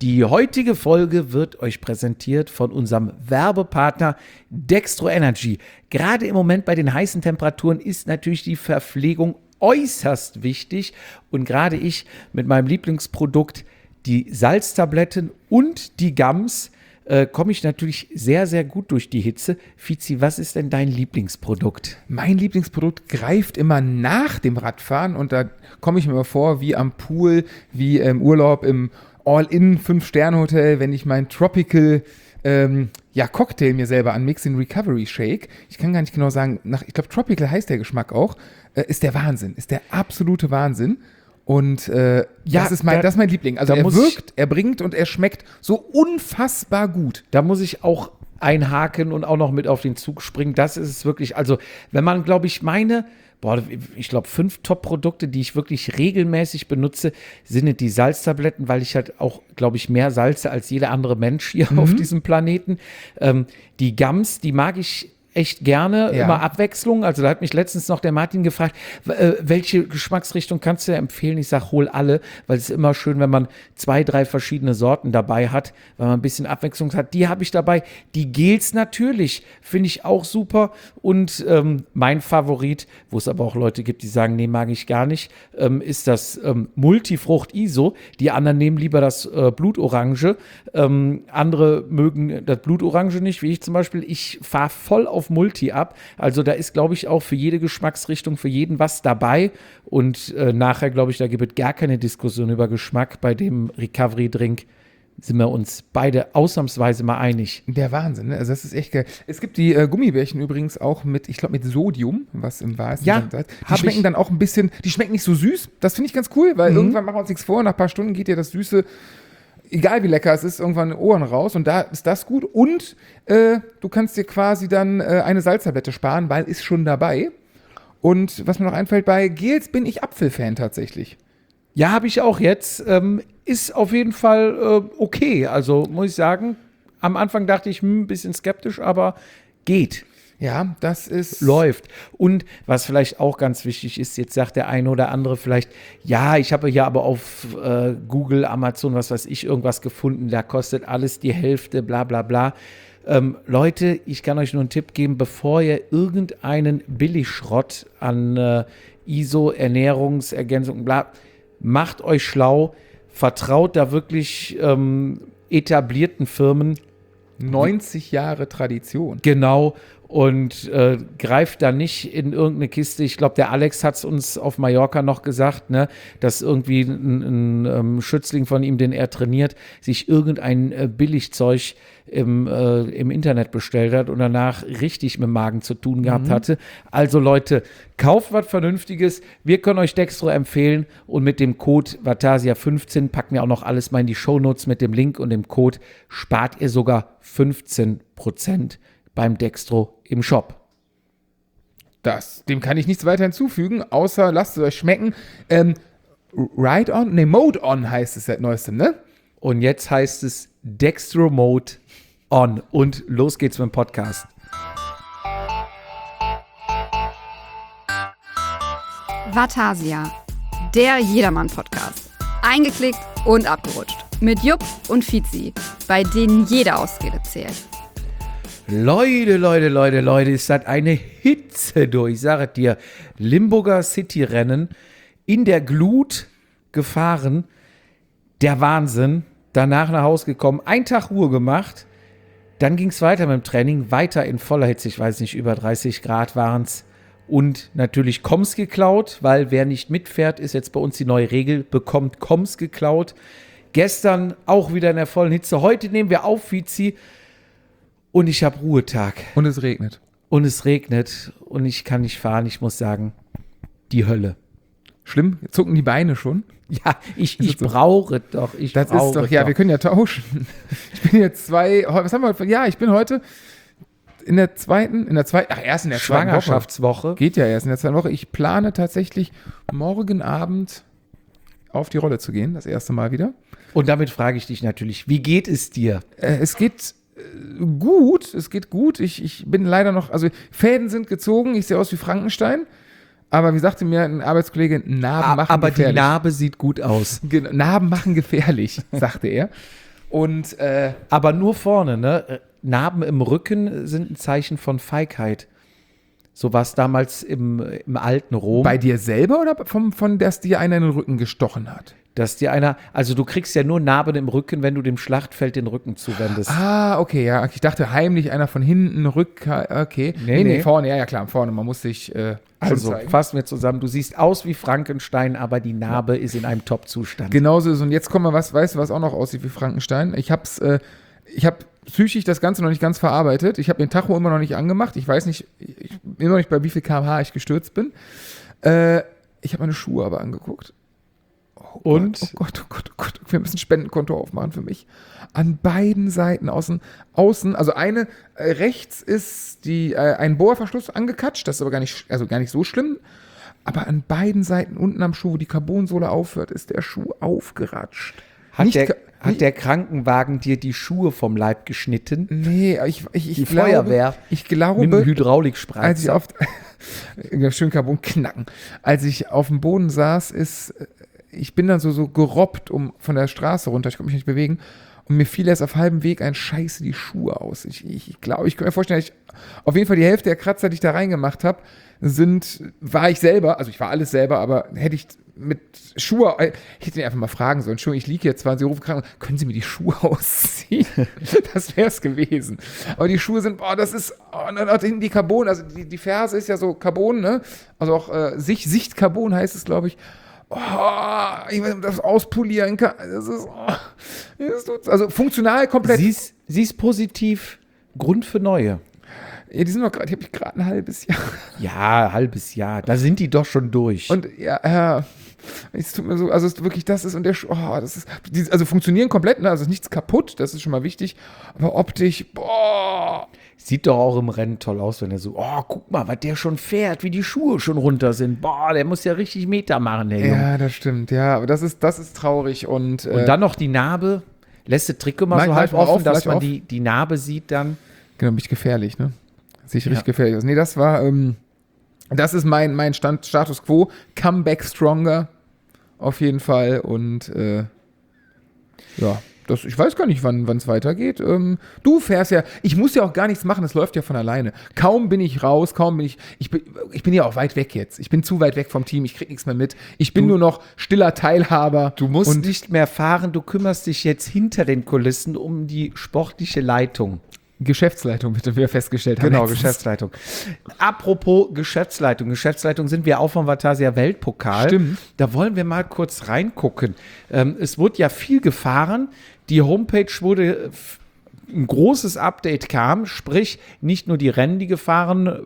Die heutige Folge wird euch präsentiert von unserem Werbepartner Dextro Energy. Gerade im Moment bei den heißen Temperaturen ist natürlich die Verpflegung äußerst wichtig. Und gerade ich mit meinem Lieblingsprodukt, die Salztabletten und die Gums, komme ich natürlich sehr, sehr gut durch die Hitze. Fizi, was ist denn dein Lieblingsprodukt? Mein Lieblingsprodukt greift immer nach dem Radfahren und da komme ich mir immer vor wie am Pool, wie im Urlaub im All-in 5-Sterne-Hotel, wenn ich mein Tropical Cocktail mir selber anmixe, den Recovery Shake. Ich kann gar nicht genau sagen, ich glaube Tropical heißt der Geschmack auch, ist der Wahnsinn, ist der absolute Wahnsinn. Und das ist mein Liebling. Also er wirkt, er bringt und er schmeckt so unfassbar gut. Da muss ich auch einhaken und auch noch mit auf den Zug springen. Das ist es wirklich. Also wenn man, glaube ich, 5 Top-Produkte, die ich wirklich regelmäßig benutze, sind die Salztabletten, weil ich halt auch, glaube ich, mehr salze als jeder andere Mensch hier auf diesem Planeten. Die Gums, die mag ich echt gerne, immer Abwechslung. Also da hat mich letztens noch der Martin gefragt, welche Geschmacksrichtung kannst du empfehlen? Ich sage, hol alle, weil es ist immer schön, wenn man 2, 3 verschiedene Sorten dabei hat, weil man ein bisschen Abwechslung hat. Die habe ich dabei. Die Gels natürlich, finde ich auch super. Und mein Favorit, wo es aber auch Leute gibt, die sagen, nee, mag ich gar nicht, ist das Multifrucht ISO. Die anderen nehmen lieber das Blutorange. Andere mögen das Blutorange nicht, wie ich zum Beispiel. Ich fahre voll auf Multi ab. Also da ist, glaube ich, auch für jede Geschmacksrichtung, für jeden was dabei. Und nachher, glaube ich, da gibt es gar keine Diskussion über Geschmack. Bei dem Recovery-Drink sind wir uns beide ausnahmsweise mal einig. Der Wahnsinn, ne? Also das ist echt geil. Es gibt die Gummibärchen übrigens auch mit Sodium, was im wahrsten Sinne heißt. Die schmecken dann auch ein bisschen, die schmecken nicht so süß. Das finde ich ganz cool, weil irgendwann machen wir uns nichts vor. Nach ein paar Stunden geht ja das Süße, egal wie lecker es ist, irgendwann in den Ohren raus und da ist das gut. Und du kannst dir quasi dann eine Salztablette sparen, weil ist schon dabei. Und was mir noch einfällt, bei Gels bin ich Apfelfan tatsächlich. Ja, habe ich auch jetzt. Ist auf jeden Fall okay. Also muss ich sagen, am Anfang dachte ich, ein bisschen skeptisch, aber geht. Ja, das ist... Läuft. Und was vielleicht auch ganz wichtig ist, jetzt sagt der eine oder andere vielleicht, ja, ich habe ja aber auf Google, Amazon, was weiß ich, irgendwas gefunden, da kostet alles die Hälfte, bla bla bla. Leute, ich kann euch nur einen Tipp geben, bevor ihr irgendeinen Billigschrott an ISO, Ernährungsergänzung, bla, macht euch schlau, vertraut da wirklich etablierten Firmen. 90 Jahre Tradition. Genau. Und greift da nicht in irgendeine Kiste. Ich glaube, der Alex hat es uns auf Mallorca noch gesagt, ne, dass irgendwie ein Schützling von ihm, den er trainiert, sich irgendein Billigzeug im Internet bestellt hat und danach richtig mit dem Magen zu tun gehabt hatte. Also Leute, kauft was Vernünftiges. Wir können euch Dextro empfehlen und mit dem Code Vatasia15 packen wir auch noch alles mal in die Shownotes mit dem Link und dem Code spart ihr sogar 15% beim Dextro im Shop. Dem kann ich nichts weiter hinzufügen, außer lasst es euch schmecken. Mode On heißt es seit neuestem, ne? Und jetzt heißt es Dextro Mode On. Und los geht's mit dem Podcast. Vatasia, der Jedermann-Podcast. Eingeklickt und abgerutscht. Mit Jupp und Fizi, bei denen jede Ausrede zählt. Leute, ist das eine Hitze durch. Ich sage dir, Limburger City-Rennen in der Glut gefahren. Der Wahnsinn. Danach nach Hause gekommen, einen Tag Ruhe gemacht. Dann ging es weiter mit dem Training, weiter in voller Hitze. Ich weiß nicht, über 30 Grad waren es. Und natürlich Koms geklaut, weil wer nicht mitfährt, ist jetzt bei uns die neue Regel, bekommt Koms geklaut. Gestern auch wieder in der vollen Hitze. Heute nehmen wir auf, Fizi. Und ich habe Ruhetag. Und es regnet. Und ich kann nicht fahren. Ich muss sagen, die Hölle. Schlimm? Zucken die Beine schon? Ja, ich brauche doch. Wir können ja tauschen. Ich bin jetzt was haben wir heute? Ja, ich bin heute in der zweiten Schwangerschaftswoche. Geht ja erst in der zweiten Woche. Ich plane tatsächlich morgen Abend auf die Rolle zu gehen, das erste Mal wieder. Und damit frage ich dich natürlich, wie geht es dir? Es geht gut. Ich bin leider noch, also Fäden sind gezogen, ich sehe aus wie Frankenstein. Aber wie sagte mir ein Arbeitskollege, Narben machen gefährlich. Aber die Narbe sieht gut aus. Narben machen gefährlich, sagte er. Und Aber nur vorne, ne? Narben im Rücken sind ein Zeichen von Feigheit. So war es damals im alten Rom. bei dir selber oder von dass dir einer in den Rücken gestochen hat? Dass dir einer, also du kriegst ja nur Narben im Rücken, wenn du dem Schlachtfeld den Rücken zuwendest. Ah, okay, ja. Ich dachte heimlich einer von hinten, okay. Nee, vorne, ja, klar, vorne. Man muss sich schon Also zeigen. fassen wir zusammen, du siehst aus wie Frankenstein, aber die Narbe ist in einem Top-Zustand. Genauso ist. Und jetzt kommen wir, weißt du, was auch noch aussieht wie Frankenstein? Ich habe psychisch das Ganze noch nicht ganz verarbeitet. Ich habe den Tacho immer noch nicht angemacht. Ich weiß nicht, ich bin noch nicht bei wie viel km/h ich gestürzt bin. Ich habe meine Schuhe aber angeguckt. Und? Oh Gott. Wir müssen ein Spendenkonto aufmachen für mich. An beiden Seiten außen, also eine rechts ist ein Bohrverschluss angekatscht, das ist aber gar nicht so schlimm. Aber an beiden Seiten unten am Schuh, wo die Carbonsohle aufhört, ist der Schuh aufgeratscht. Hat der Krankenwagen dir die Schuhe vom Leib geschnitten? Nee, ich Die glaube, Feuerwehr ich glaube, mit dem als ich Hydraulikspreizer. schön Carbon knacken. Als ich auf dem Boden saß, ich bin dann so gerobbt von der Straße runter, ich konnte mich nicht bewegen und mir fiel erst auf halbem Weg Scheiße die Schuhe aus. Ich glaube, ich kann mir vorstellen, auf jeden Fall die Hälfte der Kratzer, die ich da reingemacht habe, war ich selber, also ich war alles selber, aber hätte ich mit Schuhe, ich hätte ihn einfach mal fragen sollen, Entschuldigung, ich liege hier zwar, Sie rufen krank, können Sie mir die Schuhe ausziehen? Das wäre es gewesen. Aber die Schuhe sind, das ist, hinten die Carbon, also die Ferse ist ja so Carbon, ne? Also auch Sichtcarbon heißt es, glaube ich. Ich weiß nicht, ob das auspolieren kann. Also funktional komplett. Siehst positiv, Grund für neue. Ja, die sind noch gerade, die habe ich gerade ein halbes Jahr. Ja, halbes Jahr, da sind die doch schon durch. Und ja, es tut mir so, also es ist wirklich, das ist und der das ist, also funktionieren komplett, ne? Also ist nichts kaputt, das ist schon mal wichtig. Aber optisch, Sieht doch auch im Rennen toll aus, wenn er so, guck mal, was der schon fährt, wie die Schuhe schon runter sind. Der muss ja richtig Meter machen, der Junge. Ja, das stimmt, ja, aber das ist traurig und dann noch die Narbe, lässt das Trikot mal so halb offen, dass man die Narbe sieht dann. Genau, bin ich gefährlich, ne? Sehe ich richtig gefährlich aus. Nee, das war, das ist mein Status Quo. Comeback stronger, auf jeden Fall und ich weiß gar nicht, wann es weitergeht. Du fährst ja, ich muss ja auch gar nichts machen, das läuft ja von alleine. Kaum bin ich raus, ich bin ja auch weit weg jetzt. Ich bin zu weit weg vom Team, ich krieg nichts mehr mit. Ich bin nur noch stiller Teilhaber. Du musst nicht mehr fahren, du kümmerst dich jetzt hinter den Kulissen um die sportliche Leitung. Geschäftsleitung, bitte, wie wir festgestellt haben. Genau, Geschäftsleitung. Apropos Geschäftsleitung sind wir auch vom Vatasia Weltpokal. Stimmt. Da wollen wir mal kurz reingucken. Es wurde ja viel gefahren. Die Homepage wurde, ein großes Update kam, sprich nicht nur die Rennen, die gefahren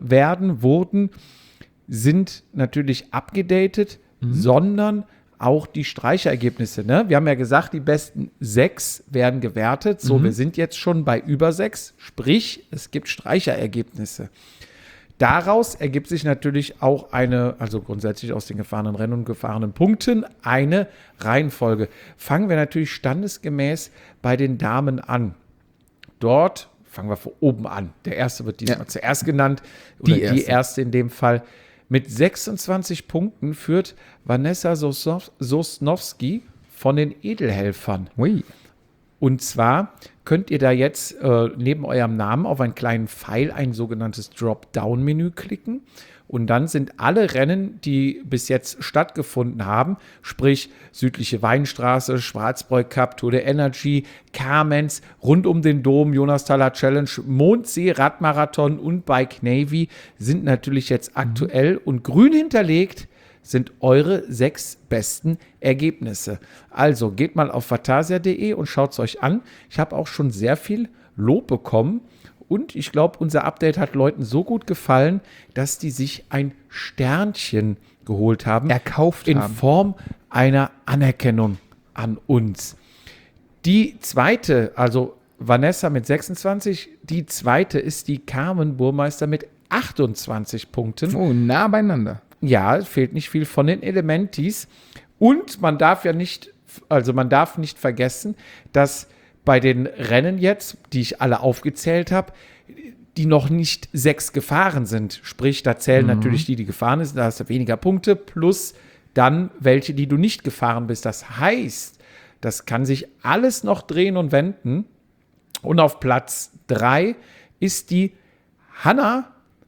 sind natürlich abgedatet, sondern auch die Streichergebnisse. Ne? Wir haben ja gesagt, die besten 6 werden gewertet. So, wir sind jetzt schon bei über 6. Sprich, es gibt Streicherergebnisse. Daraus ergibt sich natürlich auch also grundsätzlich aus den gefahrenen Rennen und gefahrenen Punkten, eine Reihenfolge. Fangen wir natürlich standesgemäß bei den Damen an. Dort fangen wir von oben an. Der erste wird diesmal zuerst genannt. Oder die erste in dem Fall. Mit 26 Punkten führt Vanessa Sosnowski von den Edelhelfern. Ui. Und zwar könnt ihr da jetzt neben eurem Namen auf einen kleinen Pfeil ein sogenanntes Drop-Down-Menü klicken. Und dann sind alle Rennen, die bis jetzt stattgefunden haben, sprich Südliche Weinstraße, Schwarzbräu Cup, Tour de Energy, Kamenz, rund um den Dom, Jonasthaler Challenge, Mondsee, Radmarathon und Bike Navy, sind natürlich jetzt aktuell und grün hinterlegt sind eure 6 besten Ergebnisse. Also geht mal auf vatasia.de und schaut es euch an. Ich habe auch schon sehr viel Lob bekommen. Und ich glaube, unser Update hat Leuten so gut gefallen, dass die sich ein Sternchen geholt haben. Erkauft in haben. Form einer Anerkennung an uns. Die zweite, also Vanessa mit 26, die zweite ist die Carmen Burmeister mit 28 Punkten. Oh, nah beieinander. Ja, es fehlt nicht viel von den Elementis. Und man darf nicht vergessen, dass bei den Rennen jetzt, die ich alle aufgezählt habe, die noch nicht 6 gefahren sind. Sprich, da zählen natürlich die gefahren sind, da hast du weniger Punkte, plus dann welche, die du nicht gefahren bist. Das heißt, Das kann sich alles noch drehen und wenden. Und auf Platz 3 ist die Hanna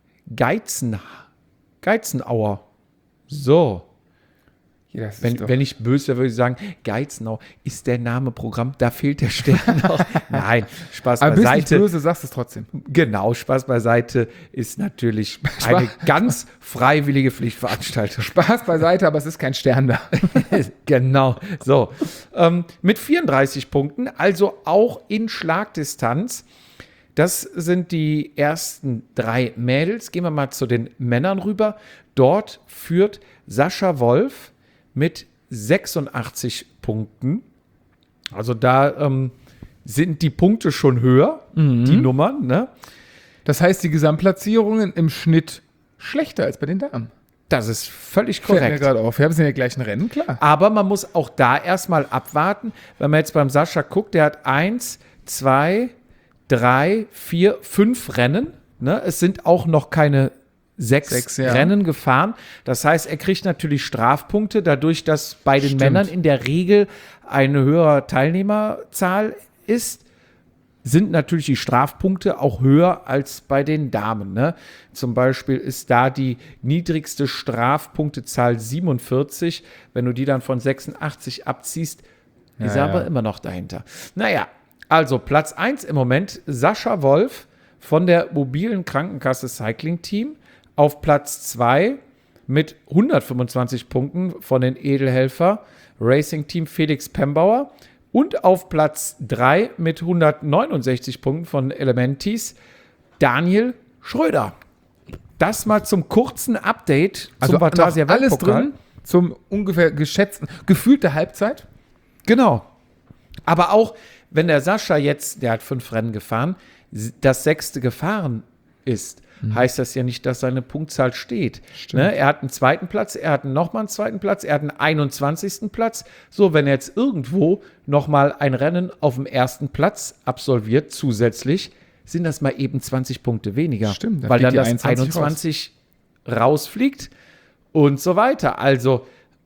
Geizenauer. So. Ja, das ist Wenn ich böse wäre, würde ich sagen, Geizenau ist der Name Programm, da fehlt der Stern noch. Nein, Spaß aber bist nicht beiseite. böse, sagst es trotzdem. Genau, Spaß beiseite ist natürlich eine ganz freiwillige Pflichtveranstaltung. Spaß beiseite, aber es ist kein Stern da. Genau, so. Mit 34 Punkten, also auch in Schlagdistanz. Das sind die ersten 3 Mädels. Gehen wir mal zu den Männern rüber. Dort führt Sascha Wolf mit 86 Punkten. Also da sind die Punkte schon höher, die Nummern. Ne? Das heißt, die Gesamtplatzierungen im Schnitt schlechter als bei den Damen. Das ist völlig Fällt mir korrekt. gerade auf. Wir haben es in der gleichen Rennen, klar. Aber man muss auch da erstmal abwarten. Wenn man jetzt beim Sascha guckt, der hat 1, 2, 3, 4, 5 Rennen. Ne? Es sind auch noch keine 6 ja. Rennen gefahren. Das heißt, er kriegt natürlich Strafpunkte, dadurch, dass bei den Stimmt. Männern in der Regel eine höhere Teilnehmerzahl ist, sind natürlich die Strafpunkte auch höher als bei den Damen. Ne? Zum Beispiel ist da die niedrigste Strafpunktezahl 47. Wenn du die dann von 86 abziehst, ist er aber immer noch dahinter. Naja, also Platz 1 im Moment, Sascha Wolf von der mobilen Krankenkasse Cycling Team. Auf Platz 2 mit 125 Punkten von den Edelhelfer Racing Team Felix Pembauer. Und auf Platz 3 mit 169 Punkten von Elementis Daniel Schröder. Das mal zum kurzen Update Also zum Vatasia alles Weltpokal. drin zum ungefähr geschätzten, gefühlte Halbzeit. Genau. Aber auch, wenn der Sascha jetzt, der hat 5 Rennen gefahren, das 6. gefahren ist, heißt das ja nicht, dass seine Punktzahl steht. Ne? Er hat einen 2. Platz, er hat nochmal einen 2. Platz, er hat einen 21. Platz. So, wenn er jetzt irgendwo nochmal ein Rennen auf dem 1. Platz absolviert, zusätzlich, sind das mal eben 20 Punkte weniger. Stimmt, da weil fliegt dann die das 21 rausfliegt und so weiter. Also,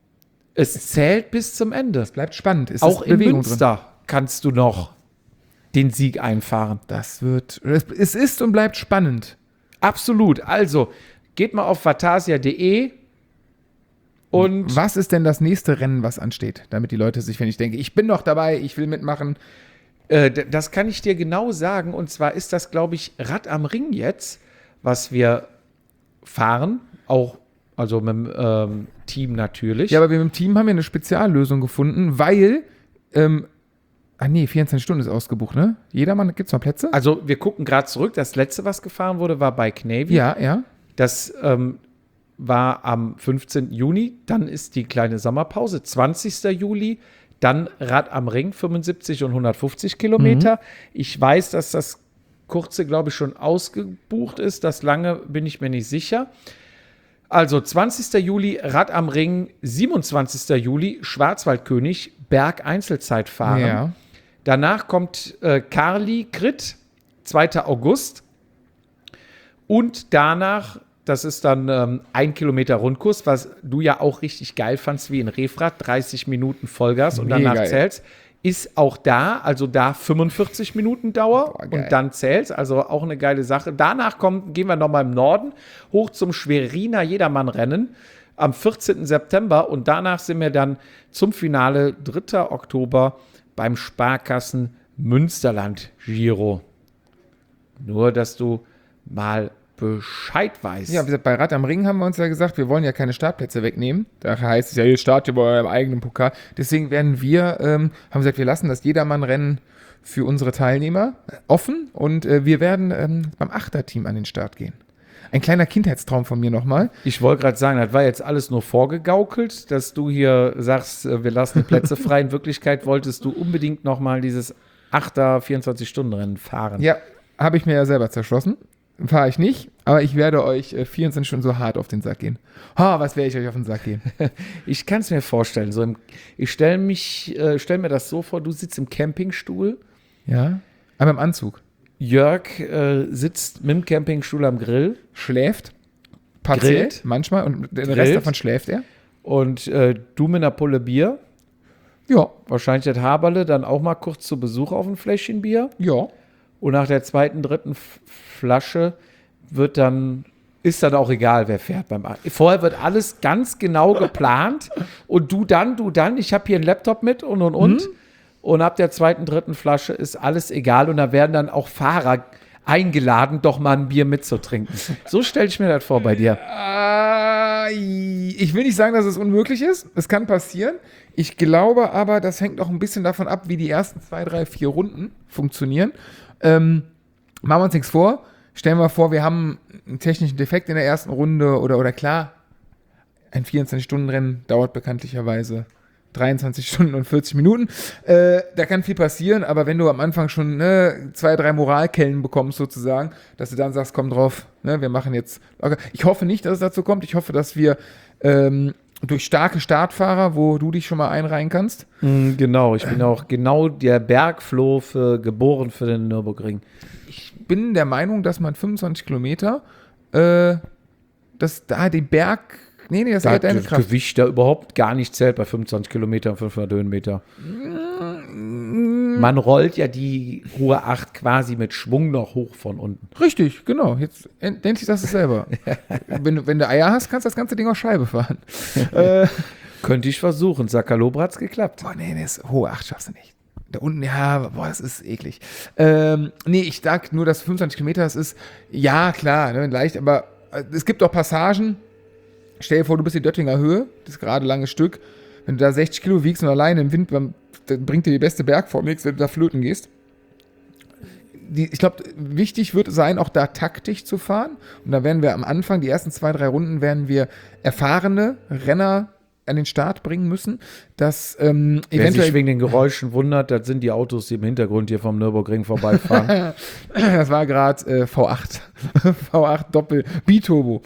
es zählt bis zum Ende. Bleibt spannend. Es Auch ist in Bewegung Münster kannst du noch den Sieg einfahren. Es ist und bleibt spannend. Absolut. Also, geht mal auf vatasia.de und Was ist denn das nächste Rennen, was ansteht? Damit die Leute sich, wenn ich denke, ich bin noch dabei, ich will mitmachen. das kann ich dir genau sagen. Und zwar ist das, glaube ich, Rad am Ring jetzt, was wir fahren. Auch, also mit dem Team natürlich. Ja, aber wir im Team haben ja eine Speziallösung gefunden, weil 24 Stunden ist ausgebucht, ne? Jedermann, gibt's noch Plätze? Also, wir gucken gerade zurück. Das letzte, was gefahren wurde, war bei Navy. Ja. Das war am 15. Juni. Dann ist die kleine Sommerpause. 20. Juli. Dann Rad am Ring, 75 und 150 Kilometer. Ich weiß, dass das kurze, glaube ich, schon ausgebucht ist. Das lange bin ich mir nicht sicher. Also 20. Juli Rad am Ring, 27. Juli Schwarzwaldkönig, Berg-Einzelzeit fahren. Ja. Danach kommt Karli Grit, 2. August. Und danach, das ist dann 1 Kilometer Rundkurs, was du ja auch richtig geil fandst, wie in Refrat, 30 Minuten Vollgas und danach Mega, zählt's. Ist auch da, also da 45 Minuten Dauer Boah, geil. und dann zählt's, also auch eine geile Sache. Danach gehen wir nochmal im Norden hoch zum Schweriner Jedermann-Rennen am 14. September und danach sind wir dann zum Finale 3. Oktober beim Sparkassen Münsterland Giro. Nur, dass du mal Bescheid weißt. Ja, wie gesagt, bei Rad am Ring haben wir uns ja gesagt, wir wollen ja keine Startplätze wegnehmen. Daher heißt es ja, ihr startet bei eurem eigenen Pokal. Deswegen werden wir, haben gesagt, wir lassen das Jedermann-Rennen für unsere Teilnehmer offen und wir werden beim Achterteam an den Start gehen. Ein kleiner Kindheitstraum von mir nochmal. Ich wollte gerade sagen, das war jetzt alles nur vorgegaukelt, dass du hier sagst, wir lassen die Plätze frei. In Wirklichkeit wolltest du unbedingt nochmal dieses 8er 24-Stunden-Rennen fahren. Ja, habe ich mir ja selber zerschlossen. Fahre ich nicht, aber ich werde euch 24 Stunden so hart auf den Sack gehen. Was werde ich euch auf den Sack gehen? Ich kann es mir vorstellen. Ich stell mir das so vor, du sitzt im Campingstuhl, Ja, aber im Anzug. Jörg sitzt mit dem Campingstuhl am Grill Schläft. Partiell, Grillt. manchmal. Und den Grillt. Rest davon schläft er. und du mit einer Pulle Bier. Ja, Wahrscheinlich das Haberle dann auch mal kurz zu Besuch auf ein Fläschchen Bier. ja. Und nach der zweiten, dritten Flasche ist dann auch egal, wer fährt Vorher wird alles ganz genau geplant und du dann, ich habe hier einen Laptop mit und. Und ab der zweiten, dritten Flasche ist alles egal und da werden dann auch Fahrer eingeladen, doch mal ein Bier mitzutrinken. So stelle ich mir das vor bei dir. Ich will nicht sagen, dass es unmöglich ist. Es kann passieren. Ich glaube aber, das hängt auch ein bisschen davon ab, wie die ersten 2, 3, 4 Runden funktionieren. Machen wir uns nichts vor. Stellen wir vor, wir haben einen technischen Defekt in der ersten Runde oder klar, ein 24-Stunden-Rennen dauert bekanntlicherweise 23 Stunden und 40 Minuten. Da kann viel passieren, aber wenn du am Anfang schon 2, 3 Moralkellen bekommst sozusagen, dass du dann sagst, komm drauf, wir machen jetzt locker. Ich hoffe nicht, dass es dazu kommt. Ich hoffe, dass wir durch starke Startfahrer, wo du dich schon mal einreihen kannst. Genau, ich bin auch genau der Bergflo geboren für den Nürburgring. Ich bin der Meinung, dass man 25 Kilometer, dass da die Berg... Nee, das Da ist hat deine das Kraft. Gewicht da überhaupt gar nicht zählt bei 25 Kilometern, 500 Höhenmeter. Man rollt ja die hohe 8 quasi mit Schwung noch hoch von unten. Richtig, genau. Jetzt nennt sich das selber. wenn du Eier hast, kannst du das ganze Ding auf Scheibe fahren. Könnte ich versuchen. Sakaloba hat's geklappt. Boah, nee, das hohe 8 schaffst du nicht. Da unten, ja, boah, das ist eklig. Nee, ich sag nur, dass 25 Kilometer, das ist, ja, klar, leicht, aber es gibt auch Passagen. Stell dir vor, du bist in Döttinger Höhe, das ist gerade ein langes Stück. Wenn du da 60 Kilo wiegst und alleine im Wind, dann bringt dir die beste Bergform nichts, wenn du da flöten gehst. Ich glaube, wichtig wird sein, auch da taktisch zu fahren. Und da werden wir am Anfang, die ersten 2, 3 Runden, werden wir erfahrene Renner an den Start bringen müssen, dass Wer eventuell... sich wegen den Geräuschen wundert, das sind die Autos, die im Hintergrund hier vom Nürburgring vorbeifahren. Das war gerade V8. V8 Doppel Biturbo.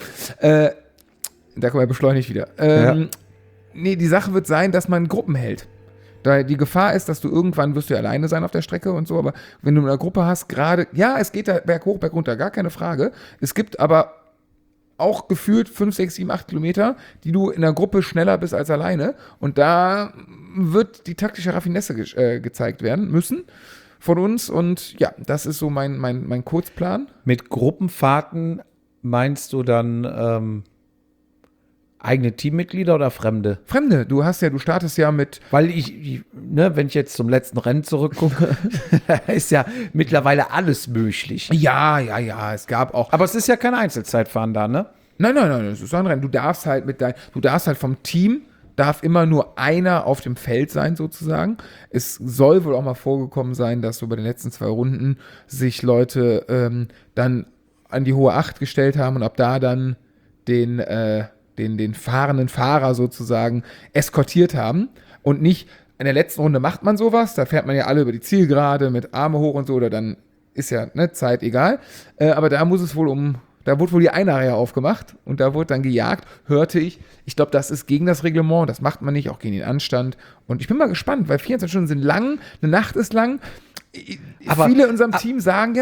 Da kommen wir beschleunigt wieder. Nee, die Sache wird sein, dass man Gruppen hält. Da die Gefahr ist, dass du irgendwann wirst du alleine sein auf der Strecke und so, aber wenn du eine Gruppe hast, gerade, ja, es geht da berghoch, bergunter, gar keine Frage. Es gibt aber auch gefühlt 5, 6, 7, 8 Kilometer, die du in der Gruppe schneller bist als alleine. Und da wird die taktische Raffinesse gezeigt werden müssen von uns. Und ja, das ist so mein Kurzplan. Mit Gruppenfahrten meinst du dann eigene Teammitglieder oder Fremde? Fremde, du startest ja mit... Weil wenn ich jetzt zum letzten Rennen zurückgucke, ist ja mittlerweile alles möglich. Ja, es gab auch... Aber es ist ja kein Einzelzeitfahren da, ne? Nein, es ist ein Rennen. Du darfst halt vom Team, darf immer nur einer auf dem Feld sein, sozusagen. Es soll wohl auch mal vorgekommen sein, dass so bei den letzten 2 Runden sich Leute dann an die hohe 8 gestellt haben und ab da dann den fahrenden Fahrer sozusagen eskortiert haben und nicht, in der letzten Runde macht man sowas, da fährt man ja alle über die Zielgerade mit Arme hoch und so, oder dann ist ja Zeit egal, aber da wurde wohl die Einreihe aufgemacht und da wurde dann gejagt, hörte ich glaube, das ist gegen das Reglement, das macht man nicht, auch gegen den Anstand und ich bin mal gespannt, weil 24 Stunden sind lang, eine Nacht ist lang. Aber viele in unserem Team sagen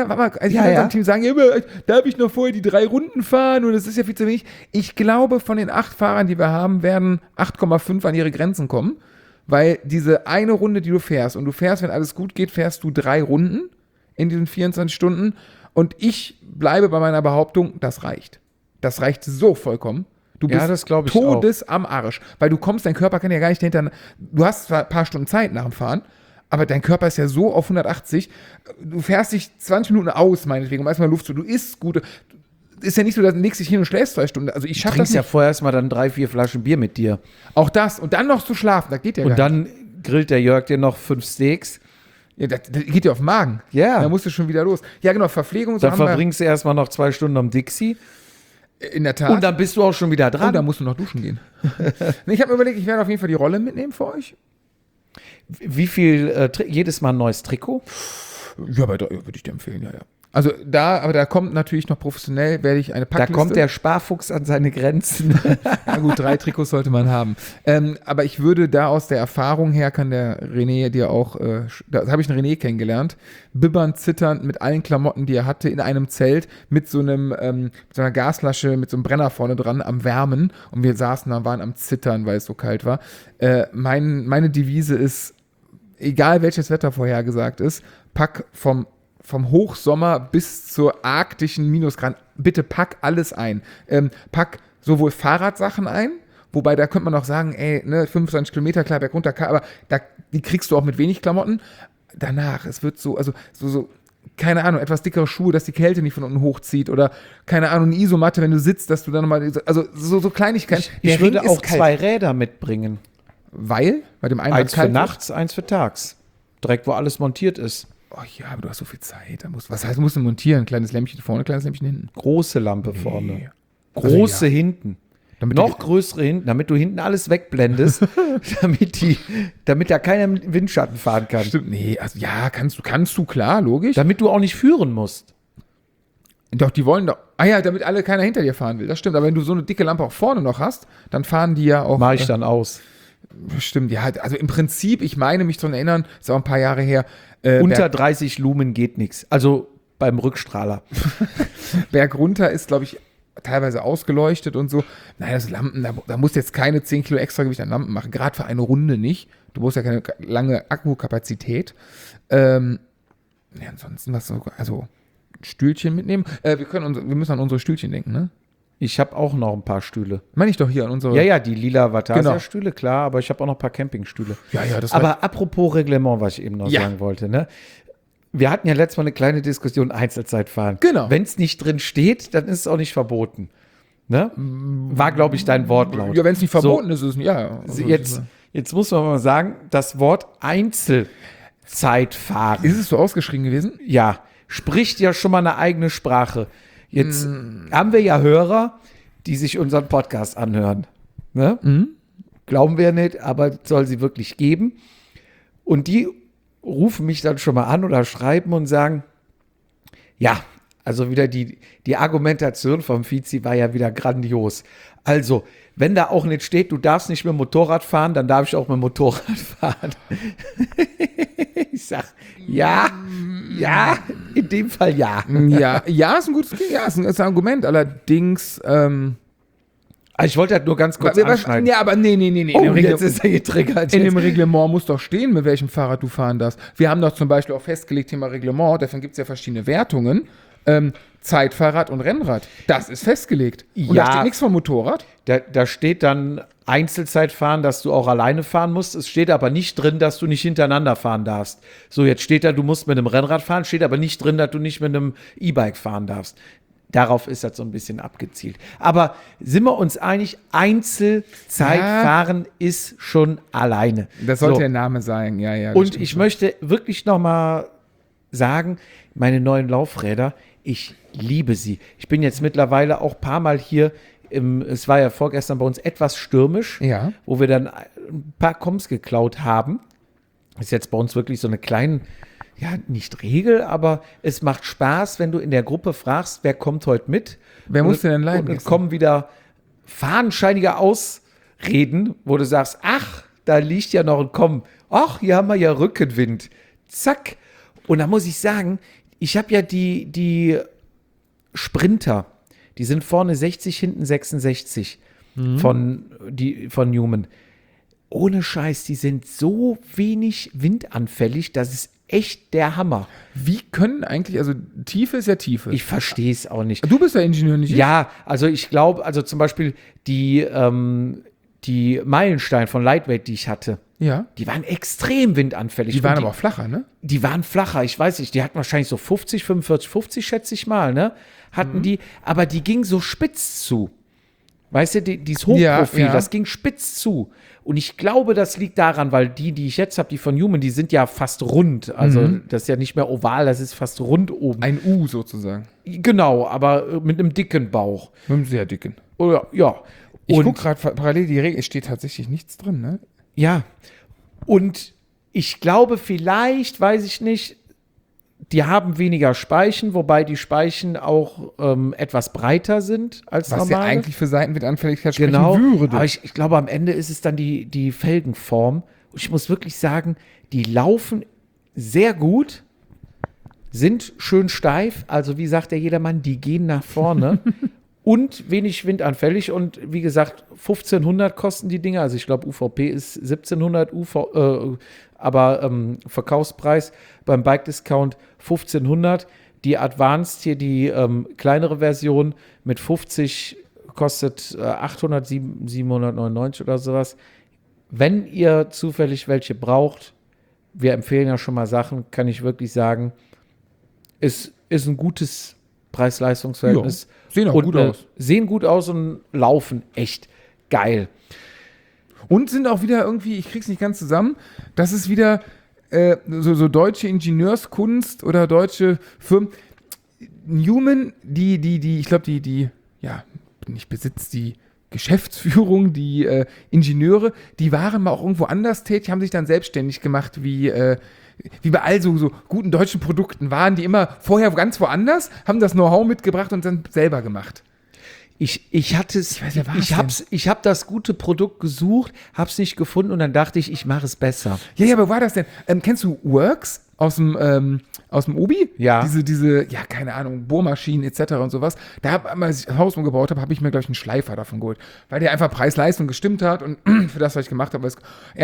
darf ich noch vorher die 3 Runden fahren und das ist ja viel zu wenig. Ich glaube, von den 8 Fahrern, die wir haben, werden 8,5 an ihre Grenzen kommen, weil diese eine Runde, die du fährst, und du fährst, wenn alles gut geht, fährst du 3 Runden in diesen 24 Stunden und ich bleibe bei meiner Behauptung, das reicht. Das reicht so vollkommen. Du bist das glaub ich todes am Arsch, weil dein Körper kann ja gar nicht dahinter, du hast zwar ein paar Stunden Zeit nach dem Fahren, aber dein Körper ist ja so auf 180, du fährst dich 20 Minuten aus, meinetwegen, um erstmal Luft zu, du isst gut. Ist ja nicht so, dass du legst dich hin und schläfst 2 Stunden. Also ich schaffe das nicht. Du trinkst ja vorher erstmal dann 3, 4 Flaschen Bier mit dir. Auch das. Und dann noch zu schlafen, das geht ja und gar nicht. Und dann grillt der Jörg dir noch 5 Steaks. Ja, das geht dir auf den Magen. Ja. Da musst du schon wieder los. Ja, genau, Verpflegung. Dann verbringst du erstmal noch 2 Stunden am Dixie. In der Tat. Und dann bist du auch schon wieder dran. Und dann musst du noch duschen gehen. Ich habe mir überlegt, ich werde auf jeden Fall die Rolle mitnehmen für euch. Wie viel, jedes Mal ein neues Trikot? Ja, würde ich dir empfehlen, ja. Also aber da kommt natürlich noch professionell, werde ich eine Da Packliste. kommt der Sparfuchs an seine Grenzen. Ja gut, 3 Trikots sollte man haben. Aber ich würde da aus der Erfahrung her, kann der René dir auch, da habe ich einen René kennengelernt, bibbernd, zitternd mit allen Klamotten, die er hatte, in einem Zelt mit so einer Gasflasche, mit so einem Brenner vorne dran am Wärmen, und wir saßen da, waren am Zittern, weil es so kalt war. Meine Devise ist, egal welches Wetter vorhergesagt ist, pack vom Hochsommer bis zur arktischen Minusgrad, bitte pack alles ein. Pack sowohl Fahrradsachen ein, wobei da könnte man auch sagen, 25 Kilometer, klar, bergunter, aber die kriegst du auch mit wenig Klamotten. Danach, es wird so, keine Ahnung, etwas dickere Schuhe, dass die Kälte nicht von unten hochzieht, oder, keine Ahnung, eine Isomatte, wenn du sitzt, dass du dann nochmal, also so Kleinigkeiten. Ich würde auch 2 Räder mitbringen. Weil? Bei dem einen Eins für kalt nachts, eins für tags. Direkt, wo alles montiert ist. Oh ja, aber du hast so viel Zeit. Was heißt, musst du montieren? Kleines Lämpchen vorne, kleines Lämpchen hinten. Große Lampe vorne. Also Große ja. hinten. Damit Noch größere hinten, damit du hinten alles wegblendest, damit da keiner im Windschatten fahren kann. Stimmt, also ja, kannst du, klar, logisch. Damit du auch nicht führen musst. Doch, die wollen doch. Ah ja, damit keiner hinter dir fahren will, das stimmt. Aber wenn du so eine dicke Lampe auch vorne noch hast, dann fahren die ja auch. Mach ich dann aus. Stimmt, ja, also im Prinzip, ich meine mich daran erinnern, ist auch ein paar Jahre her. Unter 30 Lumen geht nichts. Also beim Rückstrahler. Berg runter ist, glaube ich, teilweise ausgeleuchtet und so. Nein, das Lampen, da musst du jetzt keine 10 Kilo extra Gewicht an Lampen machen, gerade für eine Runde nicht. Du brauchst ja keine lange Akkukapazität. Ansonsten also Stühlchen mitnehmen. Wir müssen an unsere Stühlchen denken, ne? Ich habe auch noch ein paar Stühle. Meine ich doch hier an unsere. Ja, die lila Vatasia-Stühle, klar, aber ich habe auch noch ein paar Campingstühle. Ja, das aber apropos Reglement, was ich eben noch sagen wollte, ne? Wir hatten ja letztes Mal eine kleine Diskussion, Einzelzeitfahren. Genau. Wenn es nicht drin steht, dann ist es auch nicht verboten. Ne? War, glaube ich, dein Wortlaut. Ja, wenn es nicht verboten ist, ist es ja. Also jetzt muss man mal sagen, das Wort Einzelzeitfahren. Ist es so ausgeschrieben gewesen? Ja, spricht ja schon mal eine eigene Sprache. Jetzt haben wir ja Hörer, die sich unseren Podcast anhören. Ne? Glauben wir nicht, aber soll sie wirklich geben. Und die rufen mich dann schon mal an oder schreiben und sagen, ja, also wieder die Argumentation vom Fizi war ja wieder grandios. Also, wenn da auch nicht steht, du darfst nicht mit dem Motorrad fahren, dann darf ich auch mit dem Motorrad fahren. Ich sag, ja, in dem Fall ja. Ja, ist ein gutes ist ein Argument. Allerdings, ich wollte halt nur ganz kurz anschneiden. Ja, aber nee. Oh, jetzt ist er getriggert. In dem Reglement muss doch stehen, mit welchem Fahrrad du fahren darfst. Wir haben doch zum Beispiel auch festgelegt, Thema Reglement, davon gibt es ja verschiedene Wertungen. Zeitfahrrad und Rennrad. Das ist festgelegt. Und da steht nichts vom Motorrad. Da steht dann Einzelzeitfahren, dass du auch alleine fahren musst. Es steht aber nicht drin, dass du nicht hintereinander fahren darfst. So, jetzt steht da, du musst mit einem Rennrad fahren, steht aber nicht drin, dass du nicht mit einem E-Bike fahren darfst. Darauf ist das so ein bisschen abgezielt. Aber sind wir uns einig, Einzelzeitfahren ist schon alleine. Das sollte der Name sein, ja. Und ich möchte wirklich noch mal sagen, meine neuen Laufräder, ich liebe sie. Ich bin jetzt mittlerweile auch ein paar Mal hier, es war ja vorgestern bei uns etwas stürmisch, wo wir dann ein paar Komms geklaut haben. Ist jetzt bei uns wirklich so eine kleine, ja, nicht Regel, aber es macht Spaß, wenn du in der Gruppe fragst, wer kommt heute mit. Wer muss denn leiden? Und kommen wieder fadenscheinige Ausreden, wo du sagst, ach, da liegt ja noch ein Komm. Ach, hier haben wir ja Rückenwind. Zack. Und da muss ich sagen, ich habe ja die Sprinter, die sind vorne 60, hinten 66 von Newman. Ohne Scheiß, die sind so wenig windanfällig, das ist echt der Hammer. Wie können eigentlich, also Tiefe ist ja Tiefe. Ich verstehe es auch nicht. Du bist ja Ingenieur, nicht ich? Ja, also ich glaube, also zum Beispiel die Meilenstein von Lightweight, die ich hatte, die waren extrem windanfällig. Die waren aber auch flacher, ne? Die waren flacher, ich weiß nicht, die hatten wahrscheinlich so 50, 45, 50, schätze ich mal, ne? Hatten die, aber die ging so spitz zu. Weißt du, dieses Hochprofil, das ging spitz zu. Und ich glaube, das liegt daran, weil die ich jetzt habe, die von Newman, die sind ja fast rund. Also das ist ja nicht mehr oval, das ist fast rund oben. Ein U sozusagen. Genau, aber mit einem dicken Bauch. Mit einem sehr dicken. Ja. Ich gucke gerade parallel, die Regel, es steht tatsächlich nichts drin, ne? Ja. Und ich glaube vielleicht, weiß ich nicht, die haben weniger Speichen, wobei die Speichen auch etwas breiter sind als Was normale. ja eigentlich für Seitenwindanfälligkeit sprechen Genau, würde. aber ich glaube, am Ende ist es dann die Felgenform. Und ich muss wirklich sagen, die laufen sehr gut, sind schön steif. Also wie sagt der Jedermann, die gehen nach vorne und wenig windanfällig. Und wie gesagt, 1500 kosten die Dinger. Also ich glaube, UVP ist 1700, aber Verkaufspreis beim Bike Discount 1500. Die Advanced hier, die kleinere Version mit 50 kostet 800, 799 oder sowas. Wenn ihr zufällig welche braucht, wir empfehlen ja schon mal Sachen, kann ich wirklich sagen, ist ein gutes Preis-Leistungs-Verhältnis. Ja, sehen auch und, gut aus. Sehen gut aus und laufen echt geil. Und sind auch wieder irgendwie, ich krieg's nicht ganz zusammen, das ist wieder so deutsche Ingenieurskunst oder deutsche Firmen. Newman, ich glaube, die nicht besitzt die Geschäftsführung, die Ingenieure, die waren mal auch irgendwo anders tätig, haben sich dann selbstständig gemacht, wie bei all so guten deutschen Produkten waren, die immer vorher ganz woanders, haben das Know-how mitgebracht und dann selber gemacht. Ich habe das gute Produkt gesucht, habe es nicht gefunden und dann dachte ich mache es besser. Ja, aber wo war das denn? Kennst du Works aus dem Obi? Ja. Diese, ja, keine Ahnung, Bohrmaschinen etc. und sowas. Da als ich das Haus umgebaut habe, habe ich mir, glaube ich, einen Schleifer davon geholt. Weil der einfach Preis-Leistung gestimmt hat und für das, was ich gemacht habe.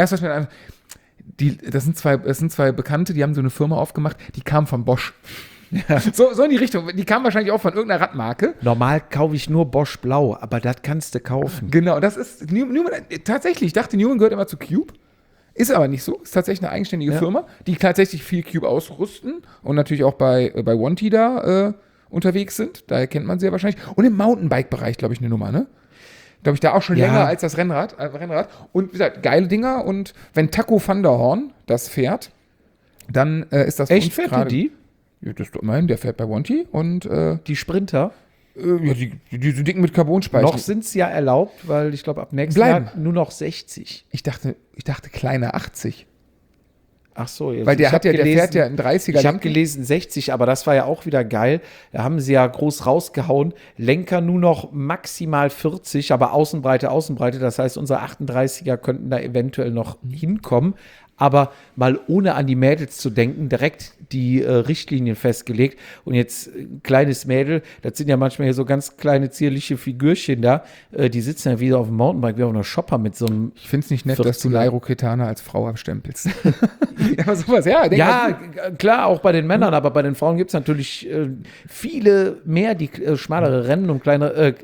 Das sind zwei Bekannte, die haben so eine Firma aufgemacht, die kamen von Bosch. Ja. So in die Richtung. Die kamen wahrscheinlich auch von irgendeiner Radmarke. Normal kaufe ich nur Bosch Blau, aber das kannst du kaufen. Genau, das ist Newman, tatsächlich, ich dachte, Newman gehört immer zu Cube. Ist aber nicht so. Ist tatsächlich eine eigenständige Firma, die tatsächlich viel Cube ausrüsten und natürlich auch bei Wanty da unterwegs sind. Daher kennt man sie ja wahrscheinlich. Und im Mountainbike-Bereich, glaube ich, eine Nummer, ne? Glaube ich, da auch schon länger als das Rennrad. Und wie gesagt, geile Dinger. Und wenn Taco van der Horn das fährt, dann ist das echt fährt die? Ja, das ist doch immerhin, der fährt bei Wanty und die Sprinter? Ja, die dicken mit Carbonspeichen. Noch sind es ja erlaubt, weil ich glaube, ab nächstem Jahr nur noch 60. Ich dachte kleine 80. Ach so, jetzt. Weil der fährt ja in 30er. Ich habe gelesen 60, aber das war ja auch wieder geil. Da haben sie ja groß rausgehauen. Lenker nur noch maximal 40, aber Außenbreite. Das heißt, unsere 38er könnten da eventuell noch hinkommen. Aber mal ohne an die Mädels zu denken, direkt die Richtlinien festgelegt. Und jetzt kleines Mädel, das sind ja manchmal hier so ganz kleine zierliche Figürchen da, die sitzen ja wieder auf dem Mountainbike, wie auf einer Shopper mit so einem. Ich finde es nicht nett, dass du Nairo Quintana als Frau abstempelst. Ja, aber sowas, ja. Klar, auch bei den Männern, aber bei den Frauen gibt es natürlich viele mehr, die schmalere Rennen und kleinere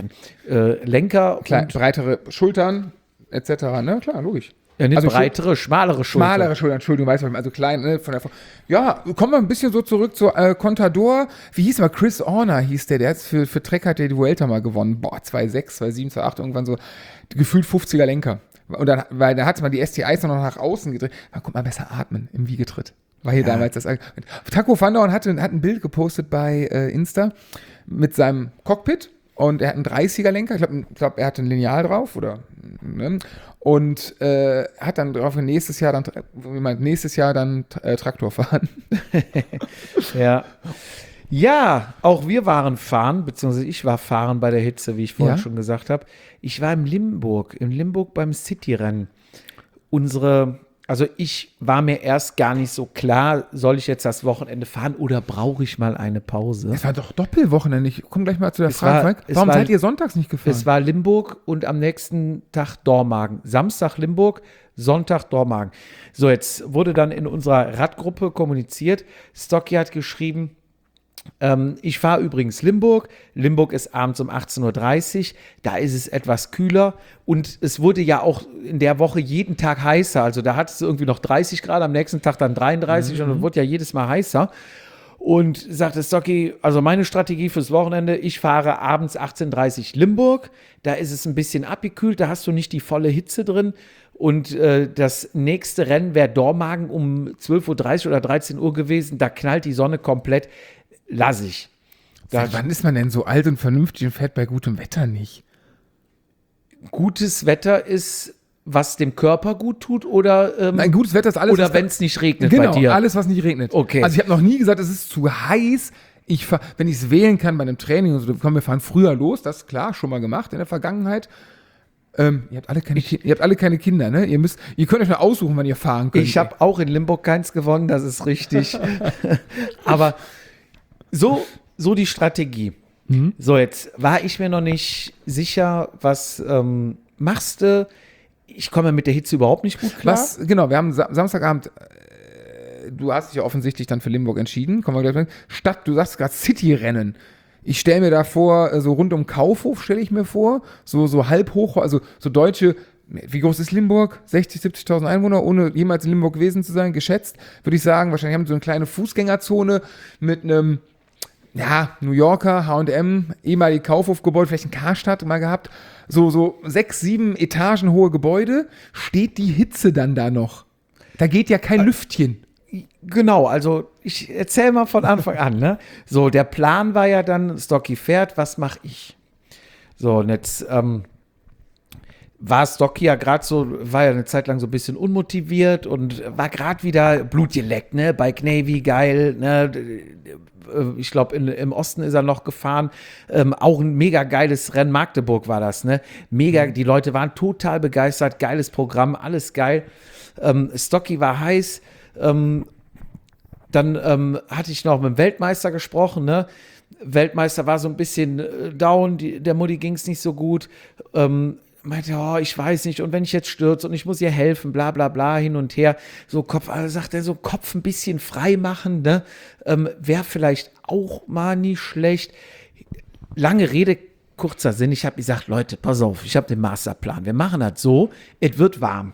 Lenker. Breitere Schultern, etc., ne? Klar, logisch. Ja, nicht also breitere, schmalere Schultern. Schmalere Schultern, Entschuldigung, weißt du, also klein, ne, von der Ja, kommen wir ein bisschen so zurück zu Contador. Wie hieß er mal? Chris Horner hieß der hat für Trek hat der die Vuelta mal gewonnen. 2,6, 2,7, 2,8, irgendwann so gefühlt 50er Lenker. Und dann, weil da hat man die STIs noch nach außen gedreht. Man konnte mal besser atmen im Wiegetritt. War hier damals das. Taco van der Horn hat ein Bild gepostet bei Insta mit seinem Cockpit. Und er hat einen 30er Lenker. Ich glaube, er hatte ein Lineal drauf. Ne? Und hat dann drauf nächstes Jahr dann Traktor fahren. Ja, auch wir waren fahren, beziehungsweise ich war fahren bei der Hitze, wie ich vorhin schon gesagt habe. Ich war in Limburg beim City-Rennen. Also ich war mir erst gar nicht so klar, soll ich jetzt das Wochenende fahren oder brauche ich mal eine Pause? Es war doch Doppelwochenende. Ich komme gleich mal zu der Frage. Warum seid ihr sonntags nicht gefahren? Es war Limburg und am nächsten Tag Dormagen. Samstag Limburg, Sonntag Dormagen. So, jetzt wurde dann in unserer Radgruppe kommuniziert. Stocky hat geschrieben, ich fahre übrigens Limburg. Limburg ist abends um 18:30 Uhr. Da ist es etwas kühler. Und es wurde ja auch in der Woche jeden Tag heißer. Also da hat es irgendwie noch 30 Grad, am nächsten Tag dann 33 und dann wurde ja jedes Mal heißer. Und sagte Stocky, also meine Strategie fürs Wochenende, ich fahre abends 18:30 Uhr Limburg. Da ist es ein bisschen abgekühlt, da hast du nicht die volle Hitze drin. Und das nächste Rennen wäre Dormagen um 12:30 Uhr oder 13 Uhr gewesen. Da knallt die Sonne komplett. Lass ich. Wann ist man denn so alt und vernünftig und fährt bei gutem Wetter nicht? Gutes Wetter ist was dem Körper gut tut oder Nein, gutes Wetter ist alles. oder wenn es nicht regnet genau, bei dir? alles, was nicht regnet. Okay. Also ich habe noch nie gesagt, es ist zu heiß. Wenn ich es wählen kann bei einem Training und so, komm, wir fahren früher los, das ist klar, schon mal gemacht in der Vergangenheit. Ihr habt alle keine Kinder, ne? Ihr könnt euch mal aussuchen, wann ihr fahren könnt. Ich habe auch in Limburg keins gewonnen, das ist richtig. Aber so die Strategie. So, jetzt war ich mir noch nicht sicher, was machst du? Ich komme mit der Hitze überhaupt nicht gut klar. Genau, wir haben Samstagabend, du hast dich ja offensichtlich dann für Limburg entschieden, kommen wir gleich rein. Du sagst gerade City-Rennen. Ich stelle mir da vor, so rund um Kaufhof stelle ich mir vor, so halb hoch, also so deutsche, wie groß ist Limburg? 60.000, 70.000 Einwohner, ohne jemals in Limburg gewesen zu sein, geschätzt, würde ich sagen, wahrscheinlich haben sie so eine kleine Fußgängerzone mit einem, New Yorker, H&M, ehemalige Kaufhofgebäude, vielleicht ein Karstadt mal gehabt, so 6, 7 Etagen hohe Gebäude, steht die Hitze dann da noch? Da geht ja kein Lüftchen. Genau, also ich erzähle mal von Anfang an, ne? So, der Plan war ja dann, Stocky fährt, was mache ich? So, und jetzt war Stocky ja gerade so, war ja eine Zeit lang so ein bisschen unmotiviert und war gerade wieder blutgeleckt, ne? Bike Navy, geil, ne? Ich glaube, im Osten ist er noch gefahren. Auch ein mega geiles Rennen, Magdeburg war das, ne? Mega, die Leute waren total begeistert, geiles Programm, alles geil. Stocky war heiß. Dann hatte ich noch mit dem Weltmeister gesprochen, ne? Weltmeister war so ein bisschen down, der Mutti ging es nicht so gut. Meinte, ich weiß nicht, und wenn ich jetzt stürze und ich muss ihr helfen, bla bla bla, hin und her. So Kopf, sagt er, so Kopf ein bisschen frei machen, ne? Wäre vielleicht auch mal nicht schlecht. Lange Rede, kurzer Sinn. Ich habe gesagt, Leute, pass auf, ich habe den Masterplan. Wir machen das so, es wird warm.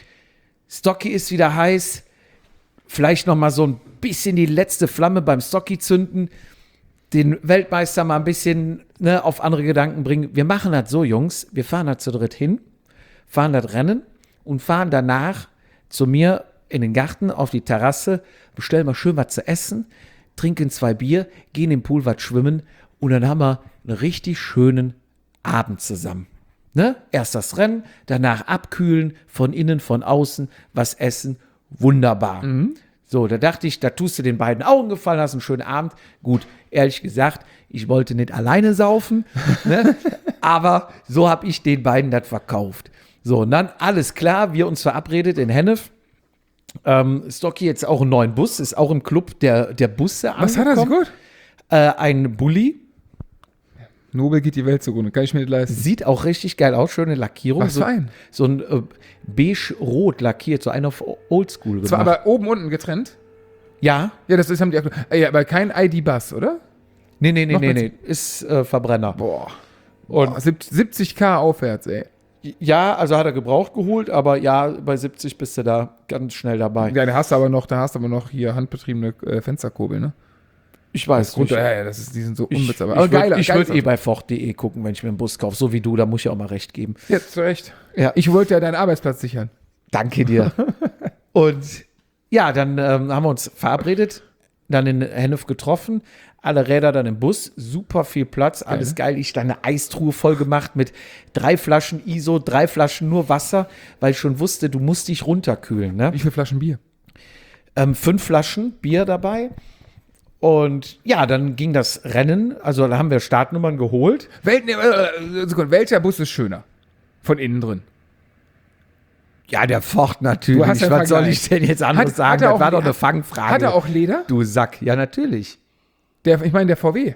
Stocky ist wieder heiß. Vielleicht noch mal so ein bisschen die letzte Flamme beim Stocky zünden. Den Weltmeister mal ein bisschen auf andere Gedanken bringen. Wir machen das so, Jungs. Wir fahren da zu dritt hin, fahren das Rennen und fahren danach zu mir in den Garten auf die Terrasse, bestellen mal schön was zu essen, trinken 2 Bier, gehen im Pool was schwimmen und dann haben wir einen richtig schönen Abend zusammen. Ne? Erst das Rennen, danach abkühlen, von innen, von außen, was essen. Wunderbar. So, da dachte ich, da tust du den beiden Augen gefallen, hast einen schönen Abend. Gut, ehrlich gesagt, ich wollte nicht alleine saufen, ne? Aber so habe ich den beiden das verkauft. So, und dann alles klar, wir uns verabredet in Hennef. Stocky jetzt auch einen neuen Bus, ist auch im Club der Busse angekommen. Was hat er so gut? Ein Bulli. Nobel geht die Welt zugrunde, kann ich mir nicht leisten. Sieht auch richtig geil aus, schöne Lackierung. Was für ein? So ein beige-rot lackiert, so einer auf Oldschool gemacht. Zwar aber oben, unten getrennt? Ja. Ja, das haben die aber kein ID-Bus, oder? Nee. Ist Verbrenner. Boah. Und 70.000 aufwärts, ey. ja, also hat er gebraucht geholt, aber ja, bei 70 bist du da ganz schnell dabei. Ja, da hast du aber noch hier handbetriebene Fensterkurbel, ne? Ich weiß nicht. Ja, die sind so unbezahlbar. Aber geil. Ich würde bei Ford.de gucken, wenn ich mir einen Bus kaufe, so wie du, da muss ich auch mal recht geben. Ja, zu Recht. Ja. Ich wollte ja deinen Arbeitsplatz sichern. Danke dir. Und ja, dann haben wir uns verabredet, dann in Hennef getroffen, alle Räder dann im Bus, super viel Platz, alles geil. Ich dann eine Eistruhe voll gemacht mit 3 Flaschen ISO, 3 Flaschen nur Wasser, weil ich schon wusste, du musst dich runterkühlen. Ne? Wie viele Flaschen Bier? 5 Flaschen Bier dabei. Und ja, dann ging das Rennen, also da haben wir Startnummern geholt. Welcher Bus ist schöner? Von innen drin. Ja, der Ford natürlich. Du hast ja Was soll ich denn jetzt anderes sagen? Das war doch eine Fangfrage. Hat er auch Leder? Du Sack. Ja, natürlich. Ich meine, der VW.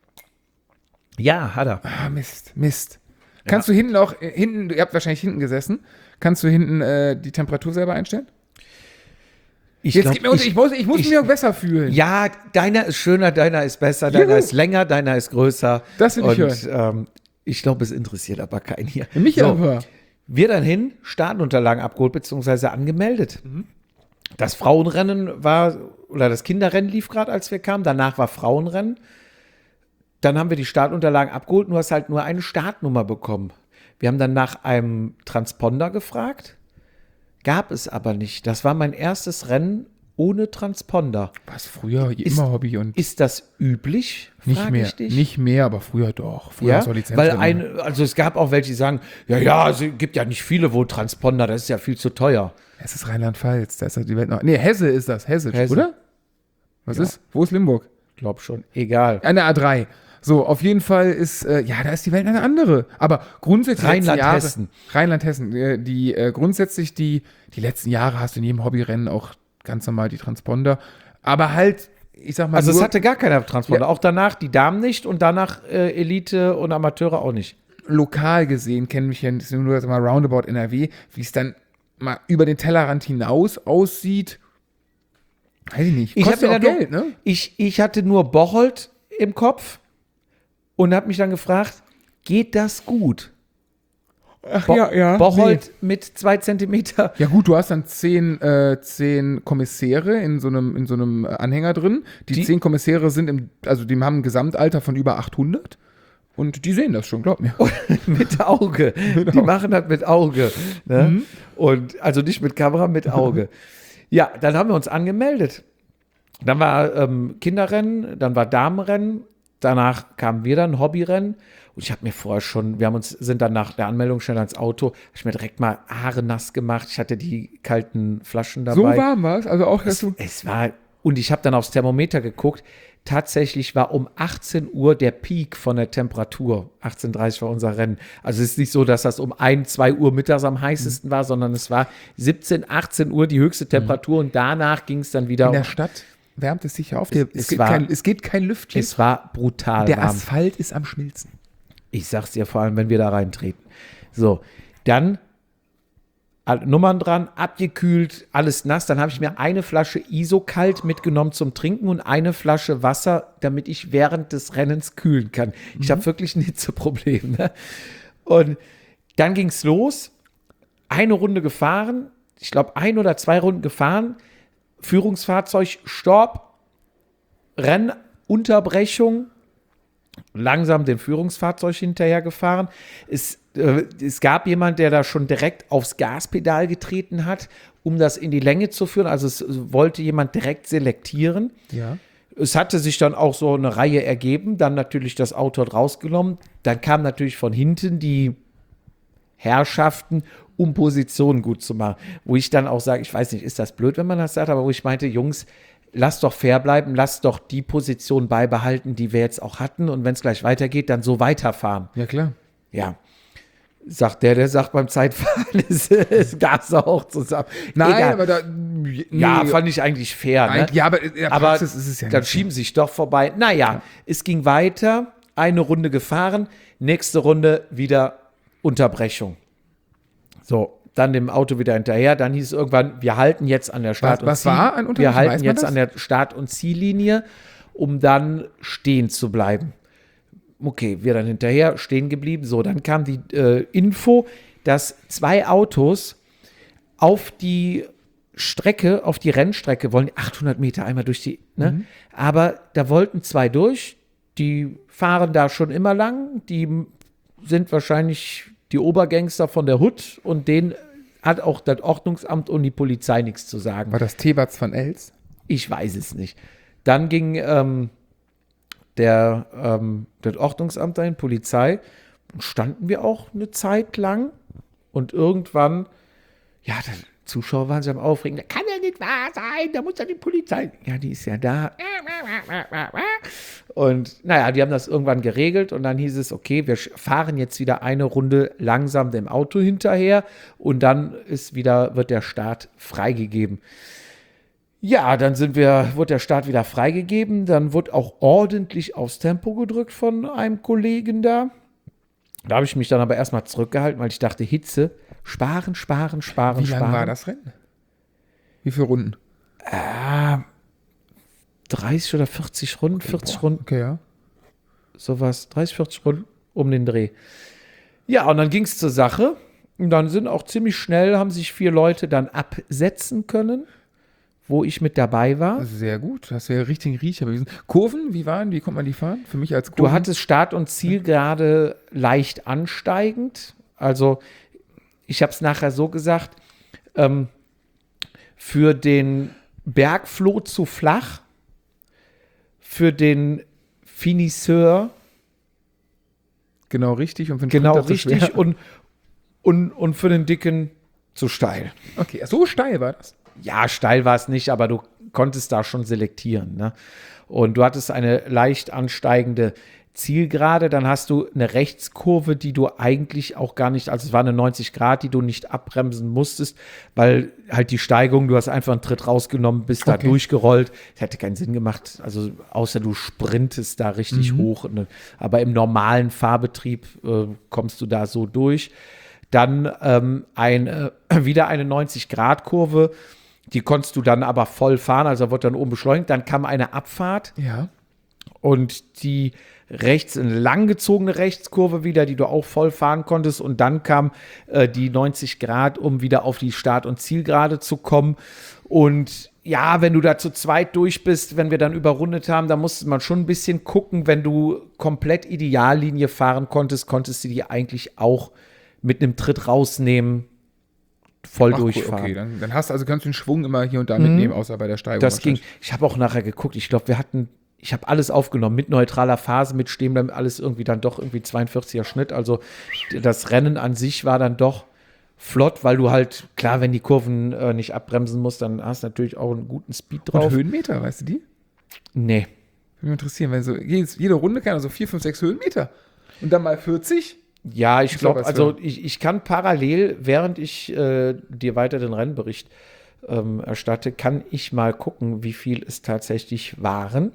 Ja, hat er. Ah, Mist. Kannst du hinten auch, ihr habt wahrscheinlich hinten gesessen, kannst du hinten die Temperatur selber einstellen? Ich muss mich auch besser fühlen. Ja, deiner ist schöner, deiner ist besser, deiner ist länger, deiner ist größer. Das will ich hören. Ich glaube, es interessiert aber keinen hier. Mich aber. Wir dann hin, Startunterlagen abgeholt bzw. angemeldet. Das Frauenrennen oder das Kinderrennen lief gerade, als wir kamen. Danach war Frauenrennen. Dann haben wir die Startunterlagen abgeholt und du hast halt nur eine Startnummer bekommen. Wir haben dann nach einem Transponder gefragt. Gab es aber nicht. Das war mein erstes Rennen ohne Transponder. Was früher immer Hobby und Ist das üblich? nicht frag mehr. ich dich. Nicht mehr, aber früher doch. Früher Ja, hast du Lizenz weil genommen. also es gab auch welche, die sagen, ja, es gibt ja nicht viele, wo Transponder, das ist ja viel zu teuer. Es ist Rheinland-Pfalz, da ist die Welt noch. Nee, Hesse ist das. Hesse. Oder? Was ist? Wo ist Limburg? Glaub schon, egal. An der A3. So, auf jeden Fall ist, da ist die Welt eine andere. Aber grundsätzlich Rheinland-Hessen. Rheinland-Hessen. Grundsätzlich die letzten Jahre hast du in jedem Hobbyrennen auch ganz normal die Transponder. Aber halt, ich sag mal Also nur, es hatte gar keiner Transponder. Ja. Auch danach die Damen nicht und danach Elite und Amateure auch nicht. lokal gesehen, kenne mich ja nur sag mal, roundabout NRW, wie es dann mal über den Tellerrand hinaus aussieht. Weiß ich nicht. Kostet auch Geld, ne? Ich hatte nur Bocholt im Kopf und habe mich dann gefragt, geht das gut? Ach Bocholt mit 2 Zentimeter. Ja gut, du hast dann 10 Kommissäre in so einem Anhänger drin. Die 10 Kommissäre sind die haben ein Gesamtalter von über 800 und die sehen das schon, glaub mir. Mit Auge. Die machen das mit Auge. Ne? Und also nicht mit Kamera, mit Auge. Ja, dann haben wir uns angemeldet. Dann war Kinderrennen, dann war Damenrennen, danach kamen wir dann Hobbyrennen. Und ich habe mir vorher schon, sind dann nach der Anmeldung schnell ans Auto, habe ich mir direkt mal Haare nass gemacht. Ich hatte die kalten Flaschen dabei. So warm war es, also auch, dass du... Es war, und ich habe dann aufs Thermometer geguckt. Tatsächlich war um 18 Uhr der Peak von der Temperatur. 18:30 war unser Rennen. Also es ist nicht so, dass das um 1, 2 Uhr mittags am heißesten war, sondern es war 17, 18 Uhr die höchste Temperatur und danach ging es dann wieder. In der Stadt wärmt es sich auf. Es geht kein Lüftchen. Es war brutal Der warm. Asphalt ist am Schmilzen. Ich sag's dir vor allem, wenn wir da reintreten. So, dann Nummern dran, abgekühlt, alles nass. Dann habe ich mir eine Flasche ISO-Kalt mitgenommen zum Trinken und eine Flasche Wasser, damit ich während des Rennens kühlen kann. Ich habe wirklich ein Hitzeproblem. Ne? Und dann ging's los. Eine Runde gefahren. Ich glaube, 1 oder 2 Runden gefahren. Führungsfahrzeug, Stopp. Rennunterbrechung. Langsam dem Führungsfahrzeug hinterher gefahren. Es gab jemand, der da schon direkt aufs Gaspedal getreten hat, um das in die Länge zu führen. Also es wollte jemand direkt selektieren. Ja. Es hatte sich dann auch so eine Reihe ergeben, dann natürlich das Auto rausgenommen. Dann kam natürlich von hinten die Herrschaften, um Positionen gut zu machen. Wo ich dann auch sage, ich weiß nicht, ist das blöd, wenn man das sagt, aber wo ich meinte, Jungs, lasst doch fair bleiben, lasst doch die Position beibehalten, die wir jetzt auch hatten. Und wenn es gleich weitergeht, dann so weiterfahren. Ja, klar. Ja. Sagt der sagt beim Zeitfahren ist Gas auch zusammen. Nein, Egal. aber da... Ja, fand ich eigentlich fair. Ne? Ja, aber in der Praxis ist es ja dann nicht. schieben sich doch vorbei. Naja, es ging weiter, eine Runde gefahren, nächste Runde wieder Unterbrechung. So, dann dem Auto wieder hinterher. Dann hieß es irgendwann, wir halten jetzt an der Start- Was war an Unterbrechung? Wir halten Weiß man jetzt das? an der Start- und Ziellinie, um dann stehen zu bleiben. Okay, wir dann hinterher stehen geblieben. So, dann kam die Info, dass 2 Autos auf die Strecke, auf die Rennstrecke wollen, 800 Meter einmal durch die, ne? Aber da wollten 2 durch, die fahren da schon immer lang, die sind wahrscheinlich die Obergangster von der Hut und denen hat auch das Ordnungsamt und die Polizei nichts zu sagen. War das Thebats von Els? Ich weiß es nicht. Dann ging das Ordnungsamt dahin, Polizei, standen wir auch eine Zeit lang und irgendwann, ja, die Zuschauer waren sich am Aufregen, das kann ja nicht wahr sein, da muss ja die Polizei, ja, die ist ja da. Und naja, die haben das irgendwann geregelt und dann hieß es, okay, wir fahren jetzt wieder eine Runde langsam dem Auto hinterher und dann wird der Start freigegeben. Ja, dann wurde der Start wieder freigegeben, dann wurde auch ordentlich aufs Tempo gedrückt von einem Kollegen da. Da habe ich mich dann aber erstmal zurückgehalten, weil ich dachte, Hitze, sparen. Wie lang war das Rennen? Wie viele Runden? 30 oder 40 Runden, 40 Runden, Okay, ja. sowas, 30, 40 Runden um den Dreh. Ja, und dann ging es zur Sache. Und dann sind auch ziemlich schnell, haben sich 4 Leute dann absetzen können, wo ich mit dabei war. Sehr gut. Hast du ja richtig Riecher bewiesen. Kurven, wie konnte man die fahren? Für mich als Kurven. Du hattest Start und Ziel gerade leicht ansteigend. Also ich habe es nachher so gesagt, für den Bergfloh zu flach, für den Finisseur Genau richtig und für den genau Sprinter zu richtig schwer. und für den Dicken zu steil. Okay, so steil war das. Ja, steil war es nicht, aber du konntest da schon selektieren. Ne? Und du hattest eine leicht ansteigende Zielgerade, dann hast du eine Rechtskurve, die du eigentlich auch gar nicht, also es war eine 90 Grad, die du nicht abbremsen musstest, weil halt die Steigung, du hast einfach einen Tritt rausgenommen, bist da durchgerollt. Das hätte keinen Sinn gemacht, also außer du sprintest da richtig hoch. Ne? Aber im normalen Fahrbetrieb kommst du da so durch. Dann wieder eine 90-Grad-Kurve, die konntest du dann aber voll fahren, also wurde dann oben beschleunigt. Dann kam eine Abfahrt Ja. und die eine langgezogene Rechtskurve wieder, die du auch voll fahren konntest. Und dann kam die 90 Grad, um wieder auf die Start- und Zielgerade zu kommen. Und ja, wenn du da zu zweit durch bist, wenn wir dann überrundet haben, da musste man schon ein bisschen gucken. Wenn du komplett Ideallinie fahren konntest, konntest du die eigentlich auch mit einem Tritt rausnehmen, voll Ach, cool, durchfahren. okay, dann kannst du den Schwung immer hier und da mitnehmen, außer bei der Steigung. Das ging. wahrscheinlich. Ich habe auch nachher geguckt. Ich glaube, ich habe alles aufgenommen mit neutraler Phase, mit Stehen, alles irgendwie dann doch irgendwie 42er Schnitt. Also das Rennen an sich war dann doch flott, weil du halt, klar, wenn die Kurven nicht abbremsen musst, dann hast du natürlich auch einen guten Speed Und drauf. Höhenmeter, weißt du die? Nee. Würde mich interessieren, weil so jede Runde kann also 4, 5, 6 Höhenmeter. Und dann mal 40. Ja, ich glaube, was also ich kann parallel, während ich dir weiter den Rennbericht erstatte, kann ich mal gucken, wie viel es tatsächlich waren.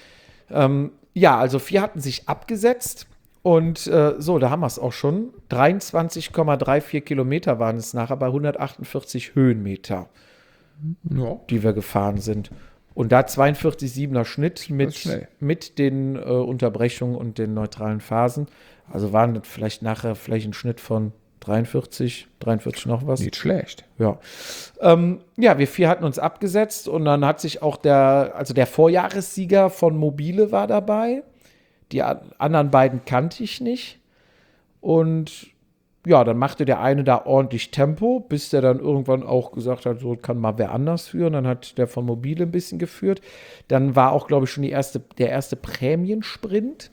Ja, also 4 hatten sich abgesetzt und so, da haben wir es auch schon. 23,34 Kilometer waren es nachher bei 148 Höhenmeter, Ja. die wir gefahren sind. Und da 42,7er Schnitt ist schnell. mit den Unterbrechungen und den neutralen Phasen. Also waren das vielleicht nachher ein Schnitt von 43 noch was. Nicht schlecht. Ja. Ja, wir 4 hatten uns abgesetzt und dann hat sich auch der Vorjahressieger von Mobile war dabei. Die anderen beiden kannte ich nicht. Und ja, dann machte der eine da ordentlich Tempo, bis der dann irgendwann auch gesagt hat, so kann mal wer anders führen. Dann hat der von Mobile ein bisschen geführt. Dann war auch, glaube ich, schon der erste Prämiensprint.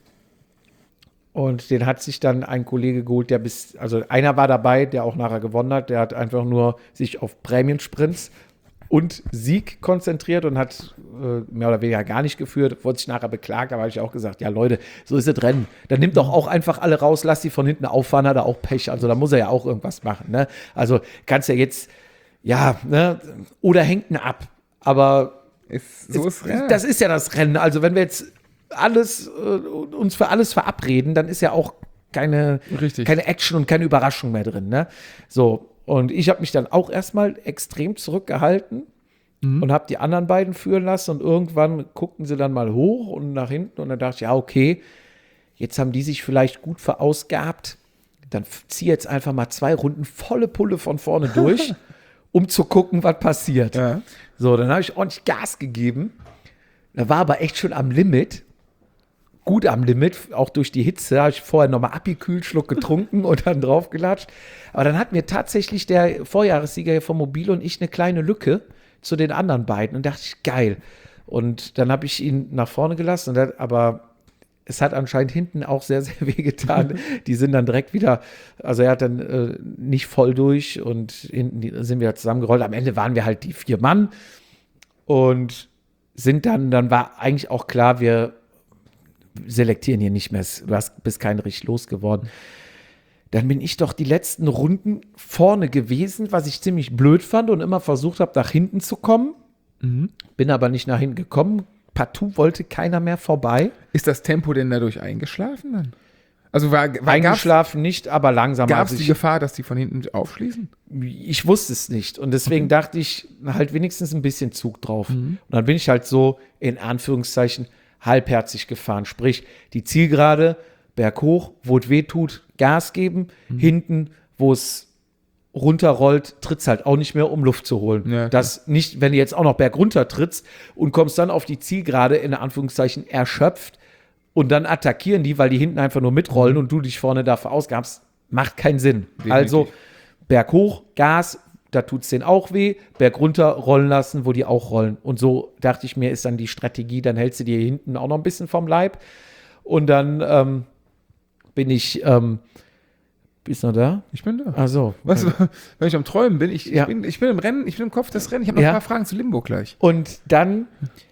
Und den hat sich dann ein Kollege geholt, also einer war dabei, der auch nachher gewonnen hat. Der hat einfach nur sich auf Prämiensprints und Sieg konzentriert und hat mehr oder weniger gar nicht geführt, wurde sich nachher beklagt, aber habe ich auch gesagt, ja Leute, so ist das Rennen. Dann nimmt doch auch einfach alle raus, lass die von hinten auffahren, hat er auch Pech. Also da muss er ja auch irgendwas machen. Ne? Also kannst ja jetzt, ja, ne, oder hängt ihn ab. Aber das ist ja das Rennen. Also wenn wir jetzt uns für alles verabreden, dann ist ja auch keine Action und keine Überraschung mehr drin. Ne? So, und ich habe mich dann auch erstmal extrem zurückgehalten und habe die anderen beiden führen lassen und irgendwann guckten sie dann mal hoch und nach hinten und dann dachte ich, ja, okay, jetzt haben die sich vielleicht gut verausgabt, dann zieh jetzt einfach mal 2 Runden volle Pulle von vorne durch, um zu gucken, was passiert. Ja. So, dann habe ich ordentlich Gas gegeben, da war aber echt schon am Limit. Gut am Limit, auch durch die Hitze, habe ich vorher nochmal abgekühlt, Schluck getrunken und dann draufgelatscht. Aber dann hat mir tatsächlich der Vorjahressieger von Mobile und ich eine kleine Lücke zu den anderen beiden und dachte ich, geil. Und dann habe ich ihn nach vorne gelassen, aber es hat anscheinend hinten auch sehr, sehr weh getan. Die sind dann direkt wieder, also er hat dann nicht voll durch und hinten sind wir zusammengerollt. Am Ende waren wir halt die 4 Mann und dann war eigentlich auch klar, wir selektieren hier nicht mehr, bist kein richtig losgeworden. Dann bin ich doch die letzten Runden vorne gewesen, was ich ziemlich blöd fand und immer versucht habe, nach hinten zu kommen. Bin aber nicht nach hinten gekommen. Partout wollte keiner mehr vorbei. Ist das Tempo denn dadurch eingeschlafen dann? Also Eingeschlafen nicht, aber langsam. Gab es die Gefahr, dass die von hinten aufschließen? Ich wusste es nicht und deswegen dachte ich, halt wenigstens ein bisschen Zug drauf. Und dann bin ich halt so, in Anführungszeichen, halbherzig gefahren. Sprich, die Zielgerade, berghoch, wo es weh tut, Gas geben. Hinten, wo es runterrollt, trittst halt auch nicht mehr, um Luft zu holen. Ja, das nicht, wenn du jetzt auch noch bergunter trittst und kommst dann auf die Zielgerade, in Anführungszeichen, erschöpft und dann attackieren die, weil die hinten einfach nur mitrollen und du dich vorne da verausgabst, macht keinen Sinn. Definitiv. Also berghoch, Gas, da tut es denen auch weh, Berg runter, rollen lassen, wo die auch rollen. Und so dachte ich mir, ist dann die Strategie, dann hältst du dir hinten auch noch ein bisschen vom Leib. Und dann bin ich, bist du noch da? Ich bin da. Ach so. Was, wenn ich am Träumen bin, ich Ja. bin im Rennen, ich bin im Kopf des Rennen. Ich habe noch Ja. ein paar Fragen zu Limbo gleich. Und dann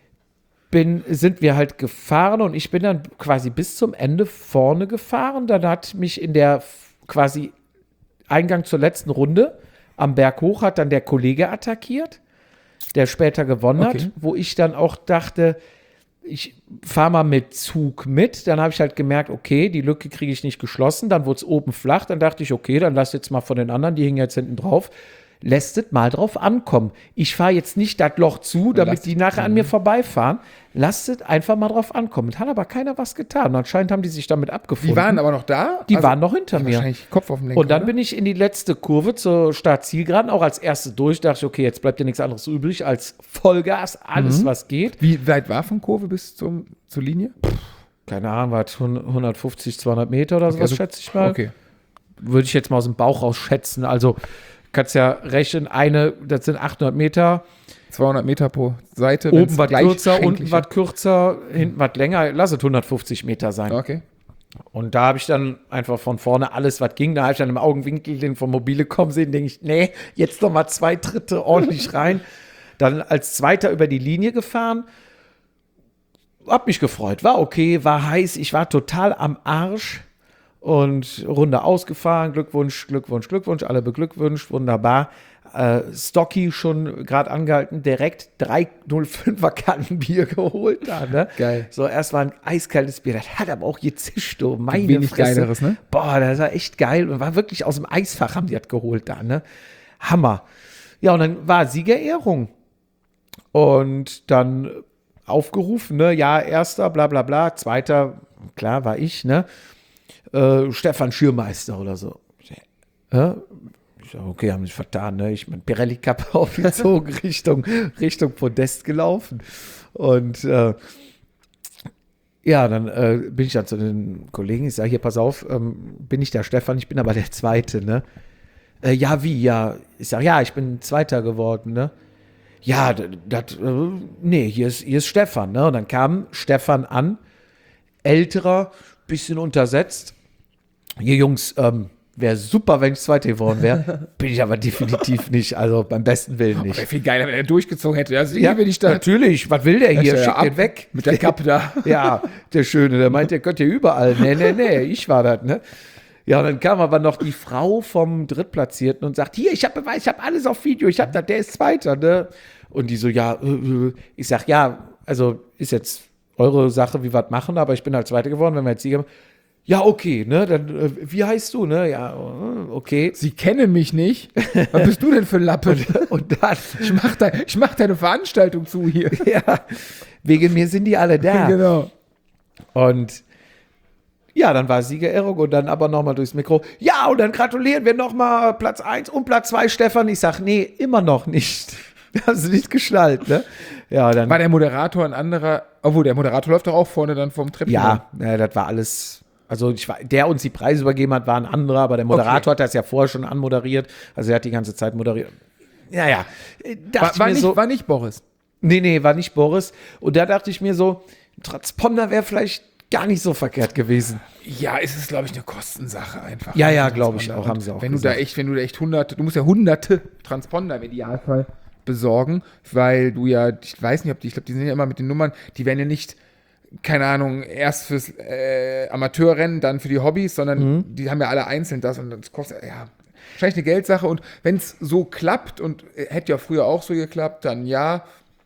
sind wir halt gefahren und ich bin dann quasi bis zum Ende vorne gefahren. Dann hat mich in der quasi Eingang zur letzten Runde am Berg hoch hat dann der Kollege attackiert, der später gewonnen Okay. hat, wo ich dann auch dachte, ich fahre mal mit Zug mit. Dann habe ich halt gemerkt, okay, die Lücke kriege ich nicht geschlossen. Dann wurde es oben flach. Dann dachte ich, okay, dann lass jetzt mal von den anderen, die hingen jetzt hinten drauf, lässt es mal drauf ankommen. Ich fahre jetzt nicht das Loch zu, damit Lasst- die nachher an mir vorbeifahren. Lasst es einfach mal drauf ankommen. Es hat aber keiner was getan. Und anscheinend haben die sich damit abgefunden. Die waren aber noch da? Die Also, waren noch hinter mir. Wahrscheinlich Kopf auf dem Lenker. Und dann oder? bin ich in die letzte Kurve zur Startzielgeraden, auch als erste durch. Dachte ich, okay, jetzt bleibt dir nichts anderes übrig als Vollgas, alles, was geht. Wie weit war von Kurve bis zur Linie? Keine Ahnung, war 150, 200 Meter oder sowas, Also- schätze ich mal. Okay. Würde ich jetzt mal aus dem Bauch raus schätzen. Also kannst ja rechnen, das sind 800 Meter. 200 Meter pro Seite. wenn's Oben was gleich kürzer, unten schränklich was kürzer, hinten was länger. Lass es 150 Meter sein. ist. Okay. Und da habe ich dann einfach von vorne alles, was ging. Da habe ich dann im Augenwinkel den vom Mobile kommen sehen, denke ich, nee, jetzt noch mal 2 Tritte ordentlich rein. Dann als Zweiter über die Linie gefahren. Hab mich gefreut, war okay, war heiß, ich war total am Arsch. Und Runde ausgefahren, Glückwunsch, Glückwunsch, Glückwunsch, alle beglückwünscht, wunderbar. Stocky schon gerade angehalten, direkt 3,05er Kannenbier geholt da, ne? Geil. So, erst war ein eiskaltes Bier, das hat aber auch gezischt, du, meine Wenig Fresse. Geileres, ne? Boah, das war echt geil und war wirklich aus dem Eisfach haben die das geholt da, ne? Hammer. Ja, und dann war Siegerehrung. Und dann aufgerufen, ne? Ja, erster, bla bla bla, zweiter, klar, war ich, ne? Stefan Schürmeister oder so. Ja? Ich sag, okay, haben sich vertan, ne? Ich meine, Pirelli-Kappe aufgezogen, Richtung Podest gelaufen. Und ja, dann bin ich dann zu den Kollegen, ich sage, hier, pass auf, bin ich der Stefan, ich bin aber der Zweite, ne? Ja, wie, ja? Ich sage, ja, ich bin Zweiter geworden, ne? Ja, nee, hier ist Stefan, ne? Und dann kam Stefan an, älterer, bisschen untersetzt. Hier, Jungs, wäre super, wenn ich Zweiter geworden wäre. Bin ich aber definitiv nicht, also beim besten Willen nicht. Wäre viel geiler, wenn er durchgezogen hätte. Also Ja, hier bin ich da. natürlich, was will der hier? Ja, Schickt ab den weg. Mit der Kappe da. Ja, der Schöne, der meint, der könnte ja überall. Nee, ich war das, ne? Ja, und dann kam aber noch die Frau vom Drittplatzierten und sagt, hier, ich habe Beweis, ich habe alles auf Video, ich habe das, der ist Zweiter, ne? Und die so, ja, ich sag, ja, also ist jetzt eure Sache, wie wir das machen, aber ich bin halt Zweiter geworden, wenn wir jetzt Sieger haben. Ja, okay, ne, dann, wie heißt du, ne? Ja, okay. Sie kennen mich nicht. Was bist du denn für ein Lappe? Und dann, Ich mach deine Veranstaltung zu hier. ja, wegen mir sind die alle da. Genau. Und ja, dann war Siegerehrung und dann aber nochmal durchs Mikro. Ja, und dann gratulieren wir nochmal Platz 1 und Platz 2, Stefan. Ich sag, nee, immer noch nicht. Hast du nicht geschnallt, ne? Ja, dann. War der Moderator ein anderer? Obwohl, der Moderator läuft doch auch vorne dann vom Treppen. Ja, das war alles. Also, der uns die Preise übergeben hat, war ein anderer, aber der Moderator hat das ja vorher schon anmoderiert. Also, er hat die ganze Zeit moderiert. Ja. Dachte War ich mir nicht, so. war nicht Boris. Nee, war nicht Boris. Und da dachte ich mir so, ein Transponder wäre vielleicht gar nicht so verkehrt gewesen. Ja, es ist, glaube ich, eine Kostensache einfach. Ja, glaube ich auch, haben sie auch wenn gesagt. du da echt hunderte, du musst ja hunderte Transponder im Idealfall besorgen, weil du ja, ich weiß nicht, ich glaube, die sind ja immer mit den Nummern, die werden ja nicht, keine Ahnung, erst fürs Amateurrennen, dann für die Hobbys, sondern die haben ja alle einzeln das und das kostet, ja, wahrscheinlich eine Geldsache und wenn es so klappt und hätte ja früher auch so geklappt, dann ja,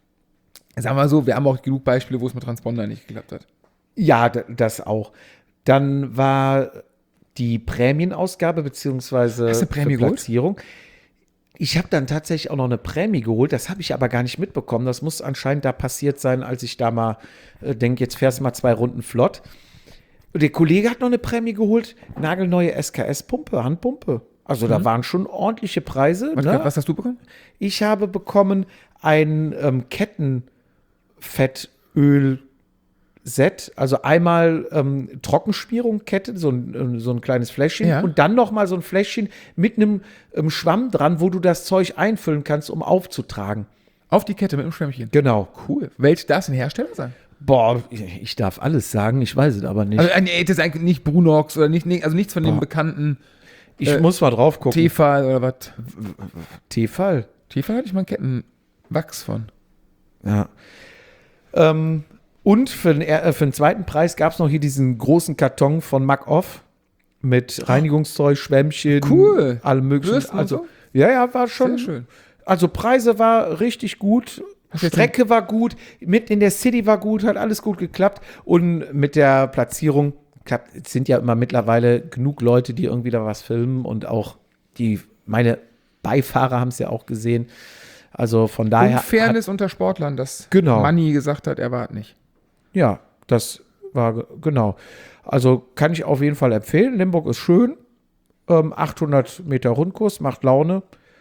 sagen wir so, wir haben auch genug Beispiele, wo es mit Transponder nicht geklappt hat. Ja, das auch. Dann war die Prämienausgabe beziehungsweise Hast du Prämie geholt? Platzierung. Ich habe dann tatsächlich auch noch eine Prämie geholt. Das habe ich aber gar nicht mitbekommen. Das muss anscheinend da passiert sein, als ich da mal denke, jetzt fährst du mal 2 Runden flott. Und der Kollege hat noch eine Prämie geholt. Nagelneue SKS-Pumpe, Handpumpe. Also da waren schon ordentliche Preise. Ne? Was hast du bekommen? Ich habe bekommen ein Kettenfettöl Set, also einmal Trockenspirung, Kette, so ein kleines Fläschchen Ja. und dann nochmal so ein Fläschchen mit einem Schwamm dran, wo du das Zeug einfüllen kannst, um aufzutragen. Auf die Kette mit dem Schwämmchen. Genau. Cool. Welch darf es ein Hersteller sein? Boah, ich darf alles sagen, ich weiß es aber nicht. Also, nee, das ist eigentlich nicht Brunox oder nicht, also nichts von den Boah. bekannten Ich muss mal drauf gucken. Tefal oder was. Tefal. Tefal hatte ich mal einen Kettenwachs von. Ja. Und für den zweiten Preis gab es noch hier diesen großen Karton von Mac Off mit Reinigungszeug, Schwämmchen, Cool. allem möglichen. Bürsten und Also, so? ja, war schon. Sehr schön. Also Preise war richtig gut. Hast du jetzt Strecke war gut, mit in der City war gut, hat alles gut geklappt. Und mit der Platzierung, es sind ja immer mittlerweile genug Leute, die irgendwie da was filmen und auch meine Beifahrer haben es ja auch gesehen. Also von daher. Fairness unter Sportlern, dass Genau. Manni gesagt hat, er war nicht. Ja, das war genau. Also kann ich auf jeden Fall empfehlen. Limburg ist schön. 800 Meter Rundkurs, macht Laune.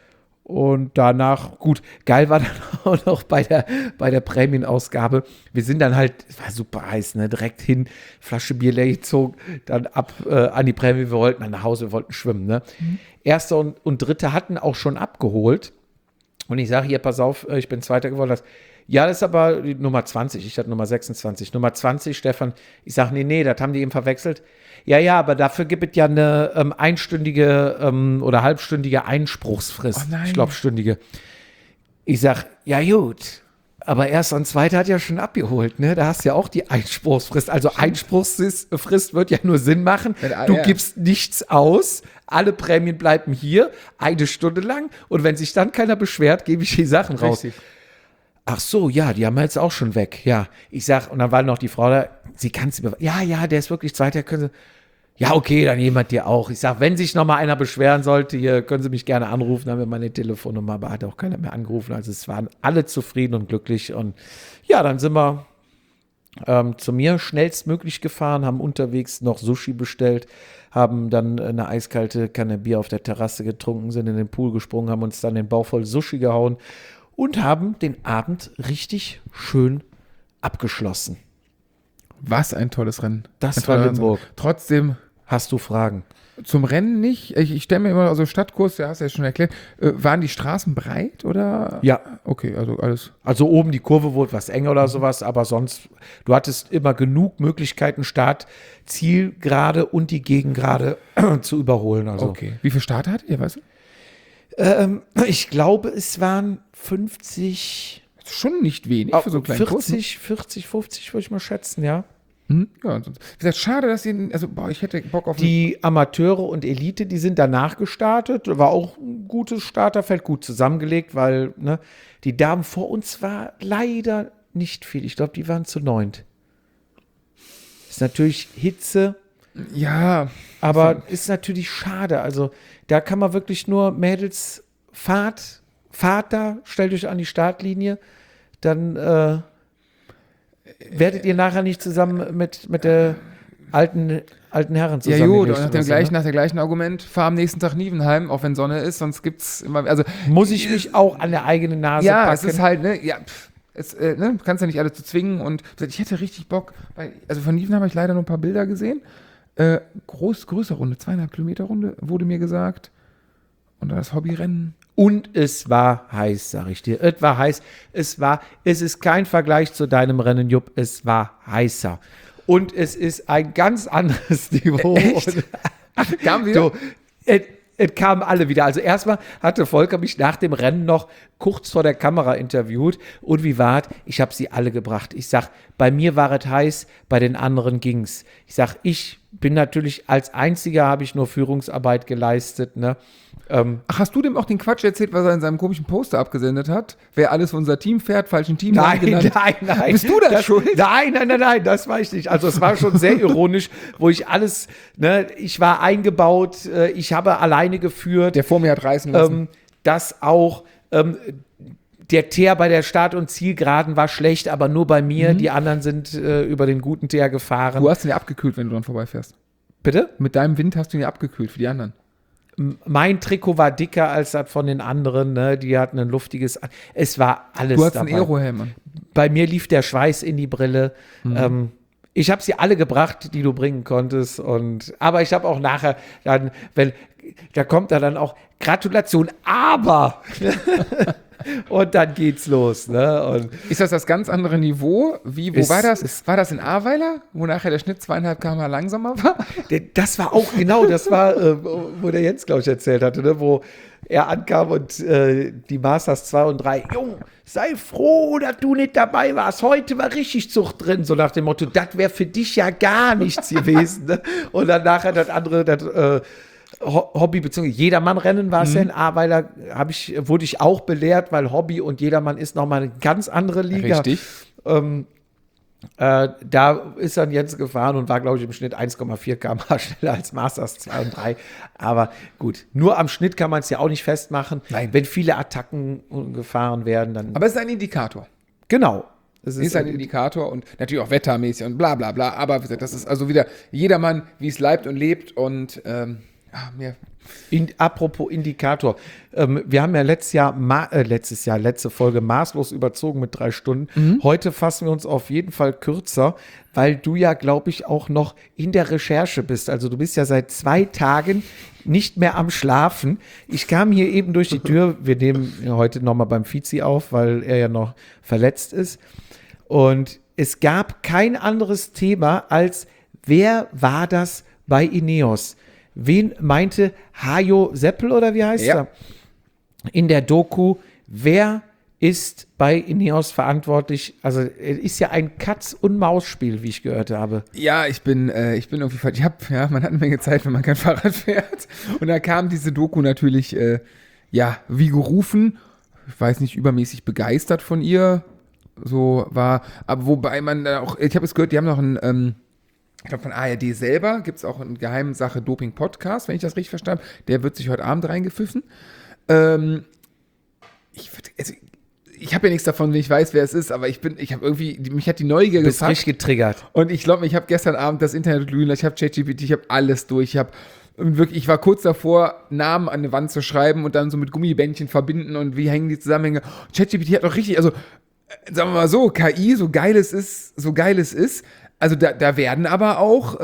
Und danach, gut, geil war dann auch noch bei der Prämienausgabe. Wir sind dann halt, es war super heiß, ne? Direkt hin, Flasche Bier leer gezogen, dann ab an die Prämie. Wir wollten dann nach Hause, wir wollten schwimmen. Ne? Erster und Dritter hatten auch schon abgeholt. Und ich sage hier, pass auf, ich bin Zweiter geworden. Ja, das ist aber die Nummer 20. Ich hatte Nummer 26. Nummer 20, Stefan. Ich sage, nee, das haben die eben verwechselt. Ja, aber dafür gibt es ja eine einstündige oder halbstündige Einspruchsfrist. Oh nein. Ich glaube, stündige. Ich sage, ja gut, aber Erster und Zweiter hat ja schon abgeholt, ne? Da hast du ja auch die Einspruchsfrist. Also Einspruchsfrist wird ja nur Sinn machen. Du gibst nichts aus, alle Prämien bleiben hier, 1 Stunde lang und wenn sich dann keiner beschwert, gebe ich die Sachen raus. Richtig. Ach so, ja, die haben wir jetzt auch schon weg. Ja, ich sag, und dann war noch die Frau da, sie kann es mir, ja, der ist wirklich Zweiter, können Sie, ja, okay, dann jemand dir auch. Ich sag, wenn sich noch mal einer beschweren sollte, hier können Sie mich gerne anrufen, dann haben wir meine Telefonnummer, aber hat auch keiner mehr angerufen. Also es waren alle zufrieden und glücklich und ja, dann sind wir zu mir schnellstmöglich gefahren, haben unterwegs noch Sushi bestellt, haben dann eine eiskalte Kanne Bier auf der Terrasse getrunken, sind in den Pool gesprungen, haben uns dann den Bauch voll Sushi gehauen und haben den Abend richtig schön abgeschlossen. Was ein tolles Rennen. Das Ein war toller Limburg. Rennen. Trotzdem Hast du Fragen? zum Rennen nicht. Ich stelle mir immer, also Stadtkurs, der hast du ja schon erklärt, waren die Straßen breit oder? Ja. Okay, also alles. Also oben die Kurve wurde etwas enger oder sowas, aber sonst, du hattest immer genug Möglichkeiten, Start, Zielgerade und die Gegengerade zu überholen. Also. Okay. Wie viel Starter hattet ihr, weißt du? Ich glaube, es waren 50, Das ist schon nicht wenig für so einen kleinen Kurs. 40, 50 würde ich mal schätzen, ja. Ne? Ja, sonst, wie gesagt, schade, dass ihr, also boah, ich hätte Bock auf Die Amateure und Elite, die sind danach gestartet. War auch ein gutes Starterfeld, gut zusammengelegt, weil ne, die Damen vor uns war leider nicht viel. Ich glaube, die waren zu 9. Ist natürlich Hitze, Ja, aber ist natürlich schade. Also da kann man wirklich nur Mädels, Fahrt da, stellt euch an die Startlinie, dann werdet ihr nachher nicht zusammen mit der alten Herren zusammen. ja gut, gelegt und oder so, ne? nach der gleichen Argument, fahr am nächsten Tag Nievenheim, auch wenn Sonne ist, sonst gibt's immer, also Muss ich mich auch an der eigenen Nase ja, packen? es ist halt, ne, ja, du kannst ja nicht alle zu zwingen und wie gesagt, ich hätte richtig Bock, also von Nievenheim habe ich leider nur ein paar Bilder gesehen, größere Runde, 2,5 Kilometer Runde, wurde mir gesagt, und dann das Hobbyrennen. Und es war heiß, sag ich dir. Es war heiß. Es ist kein Vergleich zu deinem Rennen, Jupp. Es war heißer. Und es ist ein ganz anderes Niveau. Echt? Kamen wieder? Es kamen alle wieder. Also erstmal hatte Volker mich nach dem Rennen noch kurz vor der Kamera interviewt. Und wie war's? Ich habe sie alle gebracht. Ich sag, bei mir war es heiß, bei den anderen ging's. Ich sag, ich bin natürlich als Einziger, habe ich nur Führungsarbeit geleistet, ne? Ach, hast du dem auch den Quatsch erzählt, was er in seinem komischen Poster abgesendet hat? Wer alles für unser Team fährt, falschen Teamnamen genannt? Nein. Bist du das schuld? Nein, das war ich nicht. Also es war schon sehr ironisch, wo ich alles, ne, ich war eingebaut, ich habe alleine geführt. Der vor mir hat reißen lassen. Das auch, der Teer bei der Start- und Zielgeraden war schlecht, aber nur bei mir. Die anderen sind über den guten Teer gefahren. Du hast ihn ja abgekühlt, wenn du dran vorbeifährst. Bitte? Mit deinem Wind hast du ihn ja abgekühlt für die anderen. Mein Trikot war dicker als das von den anderen, ne? Die hatten ein luftiges. Es war alles Du hast dabei. einen Aerohelm an. Bei mir lief der Schweiß in die Brille. Ich habe sie alle gebracht, die du bringen konntest. Aber ich habe auch nachher dann, da kommt dann auch Gratulation, aber und dann geht's los. Ne? Und ist das ganz andere Niveau? Wo war das? War das in Ahrweiler, wo nachher der Schnitt 2,5 km/h langsamer war? Das war auch genau, wo der Jens, glaube ich, erzählt hatte, ne? Wo er ankam und die Masters 2 und 3, Jung, sei froh, dass du nicht dabei warst. Heute war richtig Zucht drin. So nach dem Motto, das wäre für dich ja gar nichts gewesen. Ne? Und dann nachher das andere, Hobby bzw. Jedermann-Rennen war es ja in Ahrweiler, wurde ich auch belehrt, weil Hobby und Jedermann ist nochmal eine ganz andere Liga. Richtig. Da ist dann Jens gefahren und war, glaube ich, im Schnitt 1,4 km/h schneller als Masters 2 und 3. Aber gut, nur am Schnitt kann man es ja auch nicht festmachen. Nein. Wenn viele Attacken gefahren werden, dann. Aber es ist ein Indikator. Genau. Es ist ein Indikator und natürlich auch wettermäßig und bla bla bla. Aber wie gesagt, das ist also wieder jedermann, wie es leibt und lebt und mir. Apropos Indikator, wir haben ja letzte Folge maßlos überzogen mit 3 Stunden. Heute fassen wir uns auf jeden Fall kürzer, weil du ja, glaube ich, auch noch in der Recherche bist. Also du bist ja seit 2 Tagen nicht mehr am Schlafen. Ich kam hier eben durch die Tür, wir nehmen heute nochmal beim Fizi auf, weil er ja noch verletzt ist. Und es gab kein anderes Thema als, wer war das bei Ineos? Wen meinte Hajo Seppel oder wie heißt er? In der Doku, wer ist bei Ineos verantwortlich? Also es ist ja ein Katz-und-Maus-Spiel, wie ich gehört habe. Ja, ich bin irgendwie falsch. Man hat eine Menge Zeit, wenn man kein Fahrrad fährt. Und da kam diese Doku natürlich, wie gerufen. Ich weiß nicht, übermäßig begeistert von ihr. So war, aber wobei man auch, ich habe es gehört, die haben noch einen, ich glaube, von ARD selber gibt es auch einen Geheimsache Doping-Podcast, wenn ich das richtig verstanden habe. Der wird sich heute Abend reingepfiffen. Ich habe ja nichts davon, wenn ich weiß, wer es ist, aber mich hat die Neugier Du bist gefasst. richtig getriggert. Und ich glaube, ich habe gestern Abend das Internet glühen lassen, ich habe ChatGPT, ich habe alles durch. Ich war kurz davor, Namen an eine Wand zu schreiben und dann so mit Gummibändchen verbinden und wie hängen die Zusammenhänge. ChatGPT hat doch richtig, also sagen wir mal so, KI, so geil es ist, also da werden aber auch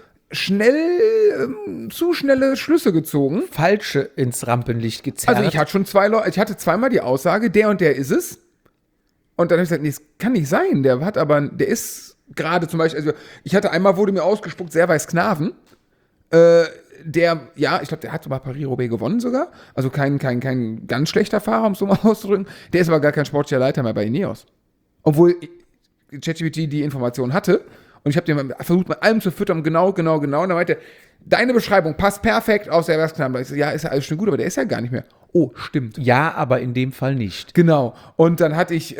zu schnelle Schlüsse gezogen. Falsche ins Rampenlicht gezerrt. Also ich hatte zweimal die Aussage, der und der ist es. Und dann habe ich gesagt, nee, das kann nicht sein. Der ist gerade zum Beispiel, also ich hatte einmal, wurde mir ausgespuckt, Servais Knaven. Ich glaube, der hat sogar Paris-Roubaix gewonnen sogar. Also kein ganz schlechter Fahrer, um es so mal auszudrücken. Der ist aber gar kein sportlicher Leiter mehr bei Ineos. Obwohl ChatGPT die Information hatte. Und ich habe den versucht, mit allem zu füttern, genau. Und dann meinte er, deine Beschreibung passt perfekt auf Servais Knaven. Ich so, ja, ist ja alles schon gut, aber der ist ja gar nicht mehr. Oh, stimmt. Ja, aber in dem Fall nicht. Genau. Und dann hatte ich,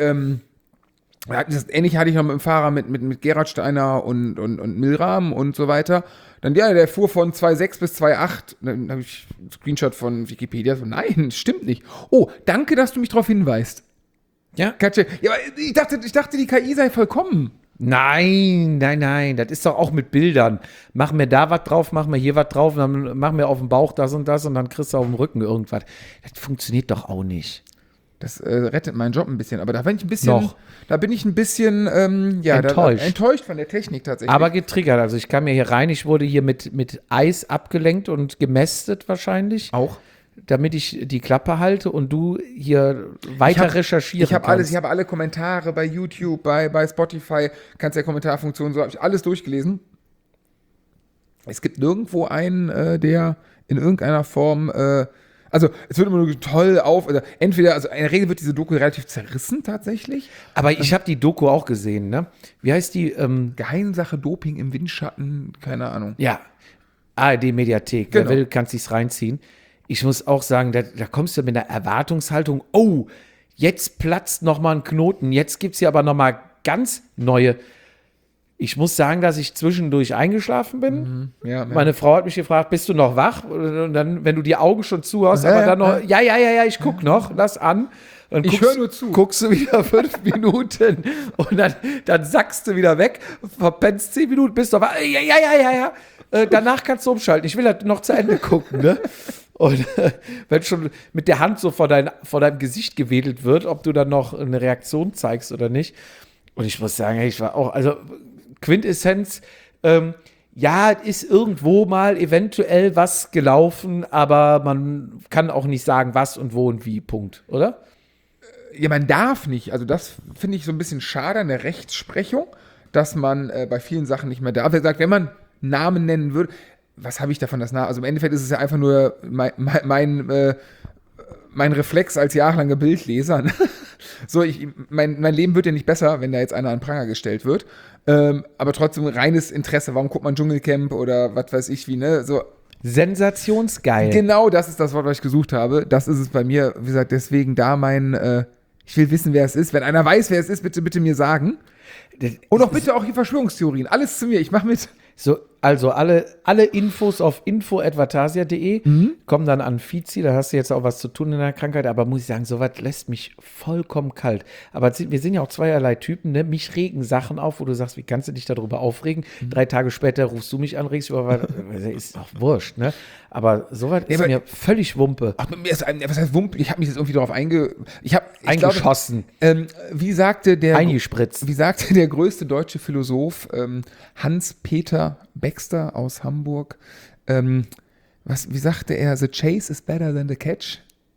ähnlich hatte ich noch mit dem Fahrer mit Gerhard Steiner und Milram und so weiter. Dann, der fuhr von 2,6 bis 2,8. Dann habe ich einen Screenshot von Wikipedia. So, nein, stimmt nicht. Oh, danke, dass du mich darauf hinweist. Ja? Katja, ja, aber ich dachte, die KI sei vollkommen. Nein, das ist doch auch mit Bildern. Mach mir da was drauf, mach mir hier was drauf, dann mach mir auf dem Bauch das und das und dann kriegst du auf dem Rücken irgendwas. Das funktioniert doch auch nicht. Das rettet meinen Job ein bisschen, aber da bin ich ein bisschen enttäuscht von der Technik tatsächlich. Aber getriggert, also ich kam ja hier rein, ich wurde hier mit Eis abgelenkt und gemästet wahrscheinlich. Auch. Damit ich die Klappe halte und du hier weiter recherchieren kannst. Ich habe alle Kommentare bei YouTube, bei Spotify, kannst ja Kommentarfunktionen, so habe ich alles durchgelesen. Es gibt nirgendwo einen, der in irgendeiner Form, also es wird immer nur toll also in der Regel wird diese Doku relativ zerrissen tatsächlich. Aber ich habe die Doku auch gesehen, ne? Wie heißt die? Geheimsache Doping im Windschatten, keine Ahnung. Ja, ARD-Mediathek, genau. Wer will, kann sich's reinziehen. Ich muss auch sagen, da kommst du mit einer Erwartungshaltung, oh, jetzt platzt nochmal ein Knoten, jetzt gibt es hier aber nochmal ganz neue. Ich muss sagen, dass ich zwischendurch eingeschlafen bin. Ja. Meine Frau hat mich gefragt, bist du noch wach? Und dann, wenn du die Augen schon zu hast, aber dann noch, ja, ich guck noch, lass an. Ich höre nur zu. Guckst du wieder 5 Minuten und dann sackst du wieder weg, verpennst 10 Minuten, bist du aber, ja. Danach kannst du umschalten. Ich will halt noch zu Ende gucken, ne? Und wenn schon mit der Hand so vor deinem Gesicht gewedelt wird, ob du dann noch eine Reaktion zeigst oder nicht. Und ich muss sagen, ich war auch, also Quintessenz, ja, ist irgendwo mal eventuell was gelaufen, aber man kann auch nicht sagen, was und wo und wie, Punkt, oder? Ja, man darf nicht. Also das finde ich so ein bisschen schade an der Rechtsprechung, dass man bei vielen Sachen nicht mehr darf. Er sagt, wenn man Namen nennen würde, was habe ich davon, das Namen? Also im Endeffekt ist es ja einfach nur mein Reflex als jahrelanger Bildleser. So, mein Leben wird ja nicht besser, wenn da jetzt einer an Pranger gestellt wird. Aber trotzdem reines Interesse. Warum guckt man Dschungelcamp oder was weiß ich wie, ne? So. Sensationsgeil. Genau, das ist das Wort, was ich gesucht habe. Das ist es bei mir. Wie gesagt, deswegen da ich will wissen, wer es ist. Wenn einer weiß, wer es ist, bitte mir sagen. Und auch bitte auch die Verschwörungstheorien. Alles zu mir, ich mache mit. So, also alle Infos auf info@vatasia.de kommen dann an Fizi, da hast du jetzt auch was zu tun in der Krankheit, aber muss ich sagen, sowas lässt mich vollkommen kalt. Aber wir sind ja auch zweierlei Typen, ne? Mich regen Sachen auf, wo du sagst, wie kannst du dich darüber aufregen? 3 Tage später rufst du mich an, regst über was, ist doch wurscht, ne? Aber sowas ist mir völlig Wumpe. Ach, was heißt Wumpe? Ich habe mich jetzt irgendwie darauf eingeschossen. Eingespritzt. Wie sagte der größte deutsche Philosoph Hans-Peter Baxter aus Hamburg, wie sagte er? The chase is better than the catch.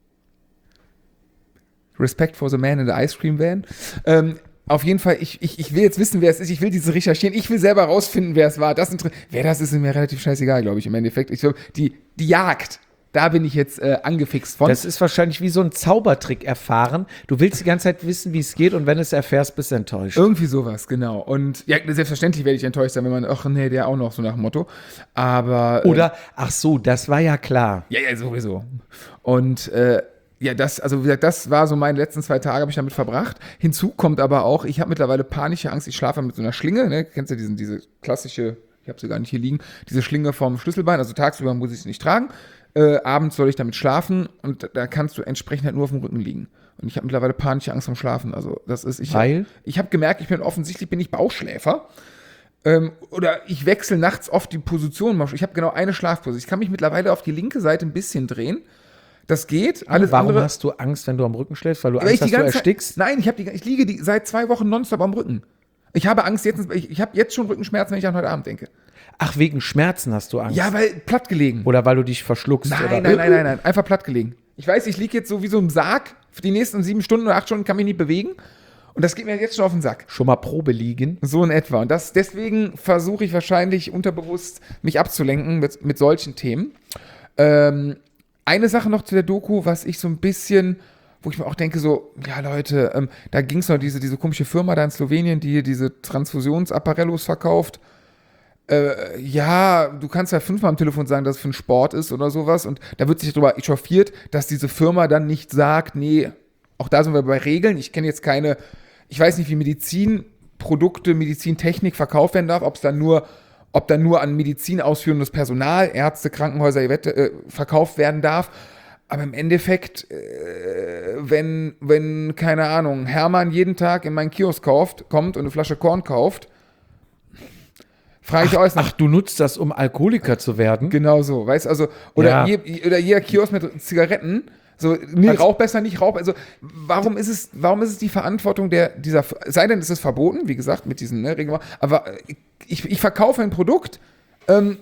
Respect for the man in the ice cream van. Auf jeden Fall, ich will jetzt wissen, wer es ist. Ich will diese recherchieren. Ich will selber rausfinden, wer es war. Wer das ist mir relativ scheißegal, glaube ich, im Endeffekt. Ich glaube, die Jagd, da bin ich jetzt angefixt von. Das ist wahrscheinlich wie so ein Zaubertrick erfahren. Du willst die ganze Zeit wissen, wie es geht und wenn du es erfährst, bist du enttäuscht. Irgendwie sowas, genau. Und ja, selbstverständlich werde ich enttäuscht sein, wenn man, ach nee, der auch noch, so nach dem Motto. Aber oder, ach so, das war ja klar. Ja, sowieso. Und ja, wie gesagt, das war so meine letzten 2 Tage, habe ich damit verbracht. Hinzu kommt aber auch, ich habe mittlerweile panische Angst, ich schlafe mit so einer Schlinge, ne? Kennst du diese klassische, ich habe sie gar nicht hier liegen, diese Schlinge vom Schlüsselbein, also tagsüber muss ich sie nicht tragen, abends soll ich damit schlafen und da kannst du entsprechend halt nur auf dem Rücken liegen. Und ich habe mittlerweile panische Angst vom Schlafen, also das ist, ich habe gemerkt, offensichtlich bin ich Bauchschläfer. Oder ich wechsle nachts oft die Position, ich habe genau eine Schlafposition, ich kann mich mittlerweile auf die linke Seite ein bisschen drehen. Das geht. Warum hast du Angst, wenn du am Rücken schläfst? Weil du Angst hast, du erstickst? Nein, ich liege seit 2 Wochen nonstop am Rücken. Ich habe Angst, ich habe jetzt schon Rückenschmerzen, wenn ich an heute Abend denke. Ach, wegen Schmerzen hast du Angst? Ja, weil platt gelegen. Oder weil du dich verschluckst? Nein. Einfach platt gelegen. Ich weiß, ich liege jetzt so wie so im Sarg. Für die nächsten 7 Stunden oder 8 Stunden kann mich nicht bewegen. Und das geht mir jetzt schon auf den Sack. Schon mal Probe liegen? So in etwa. Und deswegen versuche ich wahrscheinlich unterbewusst, mich abzulenken mit solchen Themen. Eine Sache noch zu der Doku, was ich so ein bisschen, wo ich mir auch denke, so, ja Leute, da ging es noch diese komische Firma da in Slowenien, die hier diese Transfusionsapparellos verkauft. Ja, du kannst ja 5-mal am Telefon sagen, dass es für einen Sport ist oder sowas. Und da wird sich darüber echauffiert, dass diese Firma dann nicht sagt, nee, auch da sind wir bei Regeln. Ich kenne jetzt ich weiß nicht, wie Medizinprodukte, Medizintechnik verkauft werden darf, ob dann nur an Medizin ausführendes Personal, Ärzte, Krankenhäuser verkauft werden darf. Aber im Endeffekt, wenn, keine Ahnung, Hermann jeden Tag in meinen Kiosk kommt und eine Flasche Korn kauft, frage ich euch nach. Ach, du nutzt das, um Alkoholiker zu werden? Genau so, weißt du, also, oder jeder Kiosk mit Zigaretten, so, nee, rauch besser, nicht rauch. Also, warum ist es die Verantwortung dieser, sei denn, es ist verboten, wie gesagt, mit diesen Regeln, aber ich verkaufe ein Produkt, wenn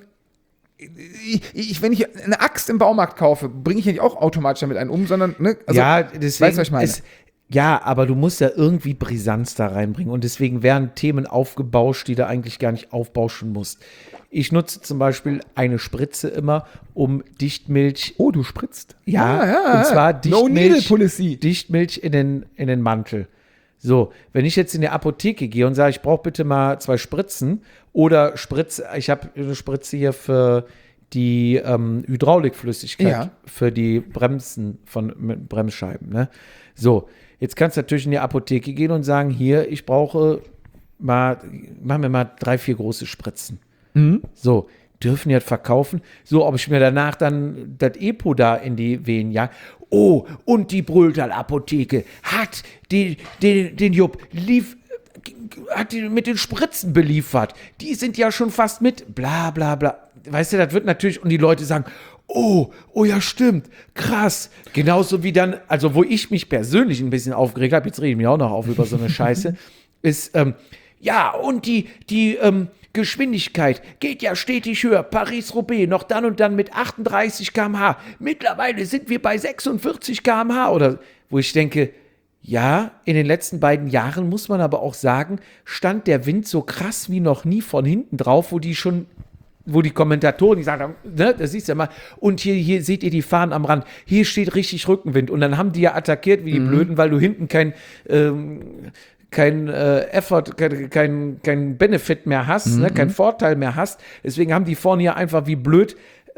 ich eine Axt im Baumarkt kaufe, bringe ich ja nicht auch automatisch damit einen um, sondern, ne? Also, ja, deswegen, weißt du, was ich meine? Ja, aber du musst ja irgendwie Brisanz da reinbringen und deswegen werden Themen aufgebauscht, die du eigentlich gar nicht aufbauschen musst. Ich nutze zum Beispiel eine Spritze immer, um Dichtmilch. Oh, du spritzt? Ja. Und zwar Dichtmilch in den Mantel. So, wenn ich jetzt in die Apotheke gehe und sage, ich brauche bitte mal 2 Spritzen oder ich habe eine Spritze hier für die Hydraulikflüssigkeit, für die Bremsen mit Bremsscheiben. Ne? So, jetzt kannst du natürlich in die Apotheke gehen und sagen, hier, ich brauche machen wir mal 3, 4 große Spritzen. So, dürfen die das verkaufen? So, ob ich mir danach dann das Epo da in die Venen jage. Oh, und die Brühltal-Apotheke hat den Jupp hat die mit den Spritzen beliefert. Die sind ja schon fast mit, bla bla bla. Weißt du, das wird natürlich, und die Leute sagen, oh ja, stimmt, krass. Genauso wie dann, also wo ich mich persönlich ein bisschen aufgeregt habe, jetzt rede ich mich auch noch auf über so eine Scheiße, ist, Ja, und die Geschwindigkeit geht ja stetig höher. Paris-Roubaix noch dann und dann mit 38 km/h. Mittlerweile sind wir bei 46 km/h. Oder wo ich denke, ja, in den letzten beiden Jahren muss man aber auch sagen, stand der Wind so krass wie noch nie von hinten drauf, wo die Kommentatoren, die sagen, ne, das siehst du ja mal, und hier seht ihr die Fahnen am Rand, hier steht richtig Rückenwind. Und dann haben die ja attackiert wie die Blöden, weil du hinten kein Effort, kein Benefit mehr hast, ne, kein Vorteil mehr hast. Deswegen haben die vorne ja einfach wie blöd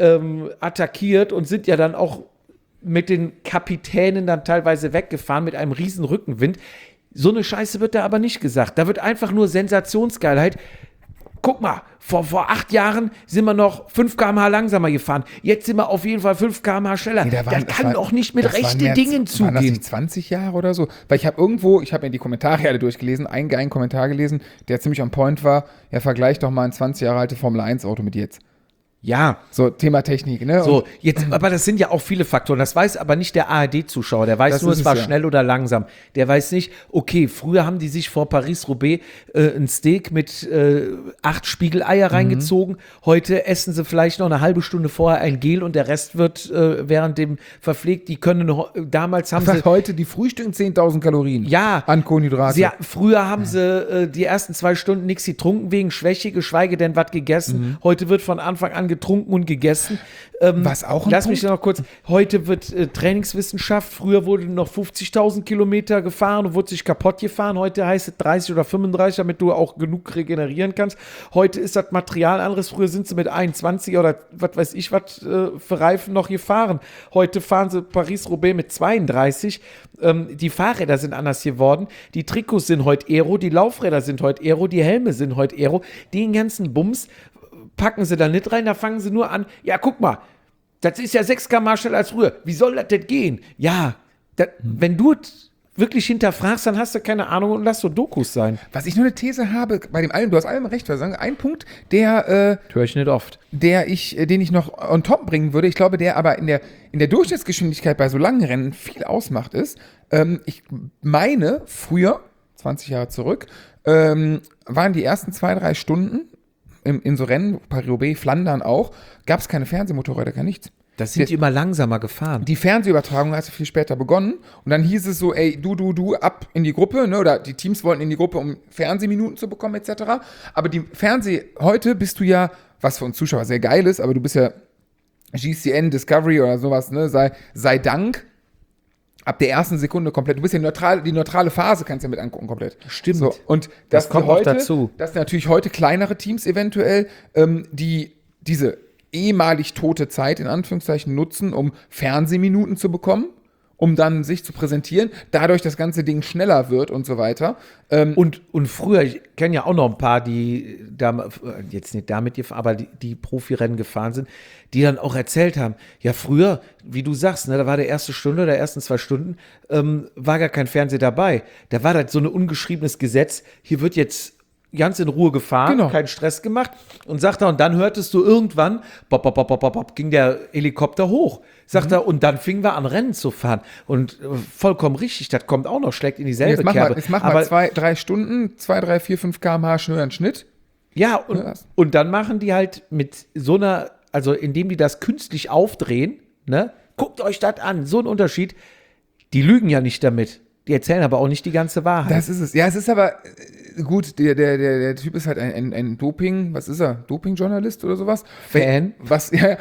attackiert und sind ja dann auch mit den Kapitänen dann teilweise weggefahren mit einem riesen Rückenwind. So eine Scheiße wird da aber nicht gesagt. Da wird einfach nur Sensationsgeilheit. Guck mal, vor 8 Jahren sind wir noch 5 km/h langsamer gefahren. Jetzt sind wir auf jeden Fall 5 km/h schneller. Nee, das kann doch nicht mit rechten Dingen zugehen. Waren das nicht 20 Jahre oder so? Weil ich habe mir die Kommentare alle durchgelesen, einen geilen Kommentar gelesen, der ziemlich on point war. Ja, vergleich doch mal ein 20 Jahre alte Formel-1-Auto mit jetzt. Ja. So, Thema Technik, ne? So, jetzt, aber das sind ja auch viele Faktoren. Das weiß aber nicht der ARD-Zuschauer. Der weiß nur, es war schnell oder langsam. Der weiß nicht, okay, früher haben die sich vor Paris-Roubaix ein Steak mit 8 Spiegeleier reingezogen. Heute essen sie vielleicht noch eine halbe Stunde vorher ein Gel und der Rest wird während dem verpflegt. Die können damals haben sie heute die frühstücken 10.000 Kalorien. Ja. An Kohlenhydrate. Früher haben sie die ersten 2 Stunden nichts getrunken wegen Schwäche, geschweige denn was gegessen. Heute wird von Anfang an getrunken und gegessen. Was auch ein Lass mich noch kurz. Heute wird Trainingswissenschaft. Früher wurde noch 50.000 Kilometer gefahren und wurde sich kaputt gefahren. Heute heißt es 30 oder 35, damit du auch genug regenerieren kannst. Heute ist das Material anderes. Früher sind sie mit 21 oder was weiß ich, was für Reifen noch gefahren. Heute fahren sie Paris-Roubaix mit 32. Die Fahrräder sind anders geworden. Die Trikots sind heute Aero. Die Laufräder sind heute Aero. Die Helme sind heute Aero. Den ganzen Bums packen sie da nicht rein, da fangen sie nur an, ja, guck mal, das ist ja 6 km/h schneller als früher, wie soll das denn gehen? Ja, wenn du wirklich hinterfragst, dann hast du keine Ahnung und lass so Dokus sein. Was ich nur eine These habe, bei dem allem, du hast allem recht, ein Punkt, der höre ich nicht oft. Den ich noch on top bringen würde, ich glaube, der aber in der Durchschnittsgeschwindigkeit bei so langen Rennen viel ausmacht, ist, ich meine, früher, 20 Jahre zurück, waren die ersten 2-3 Stunden in so Rennen, Paris-Roubaix, Flandern auch, gab es keine Fernsehmotorräder, gar nichts. Das sind die immer langsamer gefahren. Die Fernsehübertragung hat viel später begonnen und dann hieß es so, ey, du, ab in die Gruppe, ne, oder die Teams wollten in die Gruppe, um Fernsehminuten zu bekommen, etc. Aber heute bist du ja, was für uns Zuschauer sehr geil ist, aber du bist ja GCN, Discovery oder sowas, ne, sei Dank, ab der ersten Sekunde komplett. Du bist ja die neutrale Phase kannst du ja mit angucken komplett. Stimmt. So, und das kommt heute, auch dazu. Dass natürlich heute kleinere Teams eventuell, die diese ehemalig tote Zeit in Anführungszeichen nutzen, um Fernsehminuten zu bekommen, um dann sich zu präsentieren, dadurch das ganze Ding schneller wird und so weiter. Und früher, ich kenne ja auch noch ein paar, die jetzt nicht damit gefahren, aber die Profirennen gefahren sind, die dann auch erzählt haben, ja früher, wie du sagst, ne, da war der erste Stunde oder ersten 2 Stunden, war gar kein Fernseher dabei. Da war das so ein ungeschriebenes Gesetz, hier wird jetzt ganz in Ruhe gefahren, genau. Keinen Stress gemacht und sagt er, und dann hörtest du irgendwann, bop, bop, bop, bop, bop, ging der Helikopter hoch, sagt er, und dann fingen wir an, Rennen zu fahren. Und vollkommen richtig, das kommt auch noch, schlägt in dieselbe Kerbe. Jetzt mach mal 2-3 Stunden, 2, 3, 4, 5 km/h schnelleren Schnitt. Ja, und dann machen die halt mit so einer, also indem die das künstlich aufdrehen, ne, guckt euch das an, so ein Unterschied, die lügen ja nicht damit. Die erzählen aber auch nicht die ganze Wahrheit. Das ist es. Ja, es ist aber gut, der Typ ist halt ein Doping, was ist er? Doping-Journalist oder sowas? Fan. Was er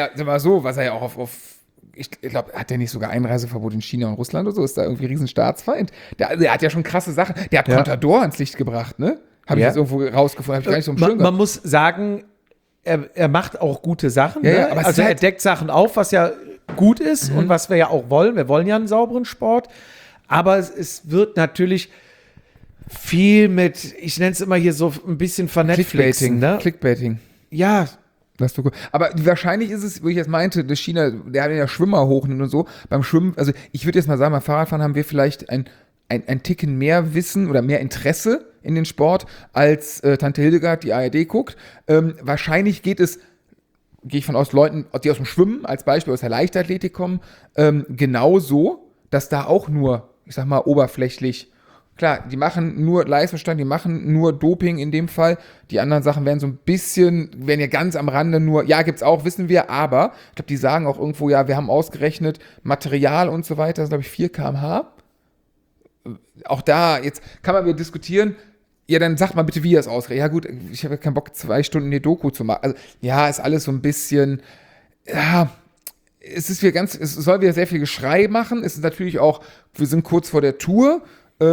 ja auch auf ich glaube, hat der nicht sogar Einreiseverbot in China und Russland oder so? Ist da irgendwie ein riesen Staatsfeind? Der hat ja schon krasse Sachen. Der hat Contador ans Licht gebracht, ne? Habe ich jetzt irgendwo rausgefunden. Habe ich gar nicht so im Schirm gehabt. Man muss sagen, er macht auch gute Sachen. Ja, ne? aber also er deckt Sachen auf, was ja gut ist und was wir ja auch wollen. Wir wollen ja einen sauberen Sport. Aber es wird natürlich viel mit, ich nenne es immer hier so ein bisschen Vernetflixen. Clickbaiting. Ja. Aber wahrscheinlich ist es, wie ich jetzt meinte, dass China, der hat ja Schwimmer hochnimmt und so. Beim Schwimmen, also ich würde jetzt mal sagen, beim Fahrradfahren haben wir vielleicht ein Ticken mehr Wissen oder mehr Interesse in den Sport, als Tante Hildegard die ARD guckt. Wahrscheinlich gehe ich von aus, Leuten, die aus dem Schwimmen als Beispiel aus der Leichtathletik kommen, genauso, dass da auch nur, ich sag mal, oberflächlich klar, die machen nur Leistungsstand, die machen nur Doping in dem Fall. Die anderen Sachen werden so ein bisschen, werden ja ganz am Rande nur, ja, gibt's auch, wissen wir, aber ich glaube, die sagen auch irgendwo, ja, wir haben ausgerechnet Material und so weiter, das ist, glaube ich, 4 km/h. Auch da, jetzt kann man wieder diskutieren, ja, dann sagt mal bitte, wie ihr es ausrechnet. Ja gut, ich habe ja keinen Bock, 2 Stunden eine Doku zu machen. Also, ja, ist alles so ein bisschen, ja, es soll wieder sehr viel Geschrei machen. Es ist natürlich auch, wir sind kurz vor der Tour.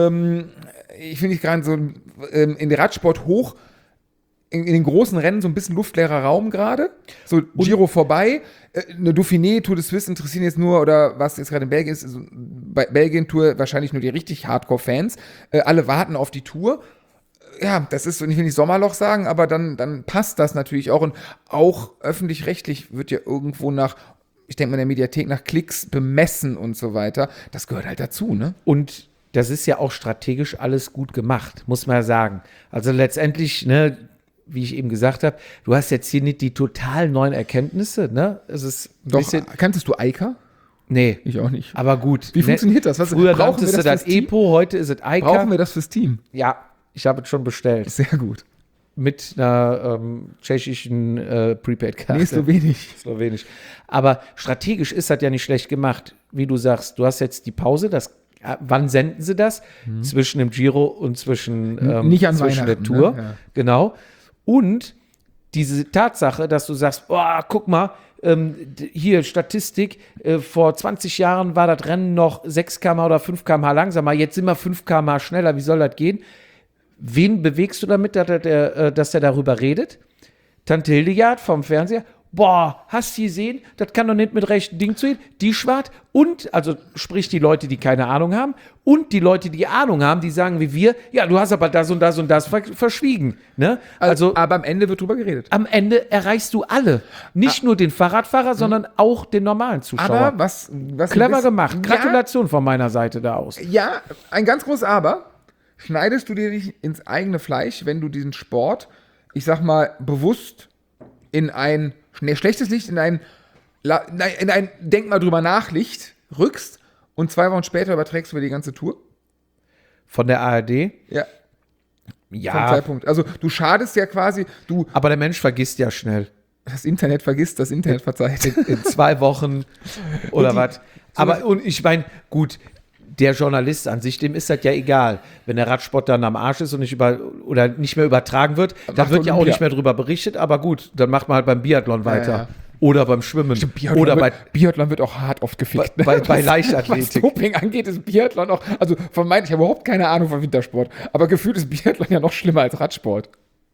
Ich finde gerade so in der Radsport hoch, in den großen Rennen so ein bisschen luftleerer Raum gerade. So Giro vorbei. Eine Dauphiné, Tour de Suisse interessieren jetzt nur, oder was jetzt gerade in Belgien ist, also bei Belgien-Tour wahrscheinlich nur die richtig Hardcore-Fans. Alle warten auf die Tour. Ja, das ist, ich will nicht Sommerloch sagen, aber dann passt das natürlich auch. Und auch öffentlich-rechtlich wird ja irgendwo ich denke mal in der Mediathek, nach Klicks bemessen und so weiter. Das gehört halt dazu, ne? Und das ist ja auch strategisch alles gut gemacht, muss man ja sagen. Also letztendlich, ne, wie ich eben gesagt habe, du hast jetzt hier nicht die total neuen Erkenntnisse, ne? Es ist Doch, kanntest du Eika? Nee. Ich auch nicht. Aber gut. Wie funktioniert das? Früher nanntest du das EPO, heute ist es Eika. Brauchen wir das fürs Team? Ja, ich habe es schon bestellt. Sehr gut. Mit einer tschechischen Prepaid-Karte. Nee, Slowenisch. Aber strategisch ist das ja nicht schlecht gemacht. Wie du sagst, du hast jetzt die Pause, wann senden sie das? Zwischen dem Giro und zwischen der Tour. Ne? Ja. Genau. Und diese Tatsache, dass du sagst, oh, guck mal, hier Statistik, vor 20 Jahren war das Rennen noch 6 km oder 5 km langsamer, jetzt sind wir 5 km schneller, wie soll das gehen? Wen bewegst du damit, dass der darüber redet? Tante Hildegard vom Fernseher. Boah, hast du gesehen? Das kann doch nicht mit rechten Dingen zugehen. Die schwart und, also sprich die Leute, die keine Ahnung haben und die Leute, die Ahnung haben, die sagen wie wir, ja, du hast aber das und das und das verschwiegen. Ne? Also, aber am Ende wird drüber geredet. Am Ende erreichst du alle. Nicht nur den Fahrradfahrer, sondern auch den normalen Zuschauer. Aber was clever gemacht. Gratulation von meiner Seite da aus. Ja, ein ganz großes Aber. Schneidest du dir nicht ins eigene Fleisch, wenn du diesen Sport, ich sag mal, bewusst in ein schlechtes Licht, in ein Denk mal drüber nach Licht rückst und 2 Wochen später überträgst du über die ganze Tour? Von der ARD? Ja. Ja. Vom Zeitpunkt. Also du schadest ja quasi, aber der Mensch vergisst ja schnell. Das Internet vergisst, das Internet verzeiht. In 2 Wochen oder was. Aber und ich meine, gut, der Journalist an sich, dem ist das ja egal. Wenn der Radsport dann am Arsch ist und nicht mehr übertragen wird, dann wird ja auch nicht mehr drüber berichtet, aber gut, dann macht man halt beim Biathlon weiter. Ja. Oder beim Schwimmen. Biathlon wird auch hart oft gefickt. Bei Leichtathletik. Was Doping angeht, ist Biathlon auch, also ich habe überhaupt keine Ahnung von Wintersport, aber gefühlt ist Biathlon ja noch schlimmer als Radsport.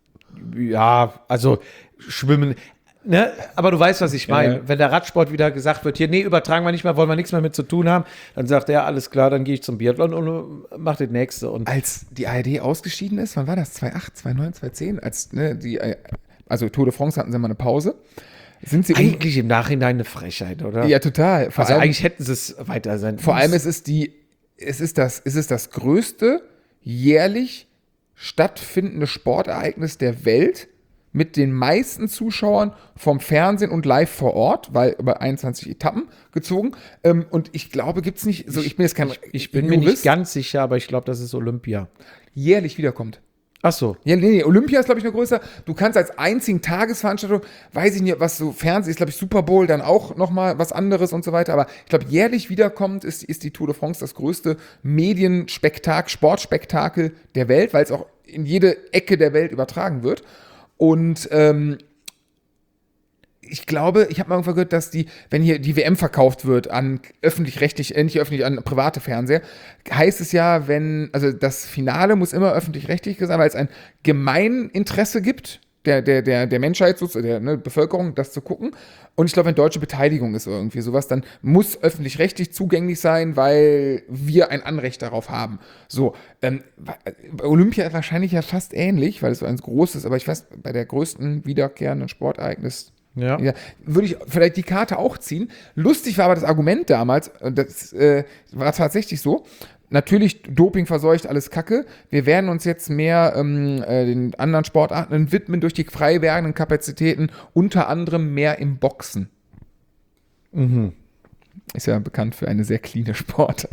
Ja, also Schwimmen. Ne? Aber du weißt, was ich meine. Wenn der Radsport wieder gesagt wird, hier, nee, übertragen wir nicht mehr, wollen wir nichts mehr mit zu tun haben, dann sagt er, alles klar, dann gehe ich zum Biathlon und mach das nächste. Und als die ARD ausgeschieden ist, wann war das? 2008, 2009, 2010? Also Tour de France hatten sie mal eine Pause. Sind sie eigentlich im Nachhinein eine Frechheit, oder? Ja, total. Eigentlich hätten sie es weiter senden Vor allem es ist das größte jährlich stattfindende Sportereignis der Welt, mit den meisten Zuschauern vom Fernsehen und live vor Ort, weil über 21 Etappen gezogen. Und ich glaube, gibt's nicht, so ich bin jetzt kein Ich bin mir nicht ganz sicher, aber ich glaube, das ist Olympia. Jährlich wiederkommt. Ach so. Ja, nee, Olympia ist, glaube ich, noch größer. Du kannst als einzigen Tagesveranstaltung, weiß ich nicht, was so Fernsehen ist, glaube ich, Super Bowl, dann auch nochmal was anderes und so weiter. Aber ich glaube, jährlich wiederkommt ist die Tour de France das größte Sportspektakel der Welt, weil es auch in jede Ecke der Welt übertragen wird. Und ich glaube, ich habe mal irgendwann gehört, dass wenn hier die WM verkauft wird an an private Fernseher, heißt es ja, also das Finale muss immer öffentlich-rechtlich sein, weil es ein Gemeininteresse gibt, der Menschheit, der Bevölkerung, das zu gucken. Und ich glaube, wenn deutsche Beteiligung ist oder irgendwie sowas, dann muss öffentlich-rechtlich zugänglich sein, weil wir ein Anrecht darauf haben. So, Olympia ist wahrscheinlich ja fast ähnlich, weil es so ein großes, aber ich weiß, bei der größten wiederkehrenden Sportereignis würde ich vielleicht die Karte auch ziehen. Lustig war aber das Argument damals, und das war tatsächlich so, natürlich, Doping verseucht, alles Kacke. Wir werden uns jetzt mehr den anderen Sportarten widmen durch die frei werdenden Kapazitäten, unter anderem mehr im Boxen. Mhm. Ist ja bekannt für eine sehr cleane Sportart.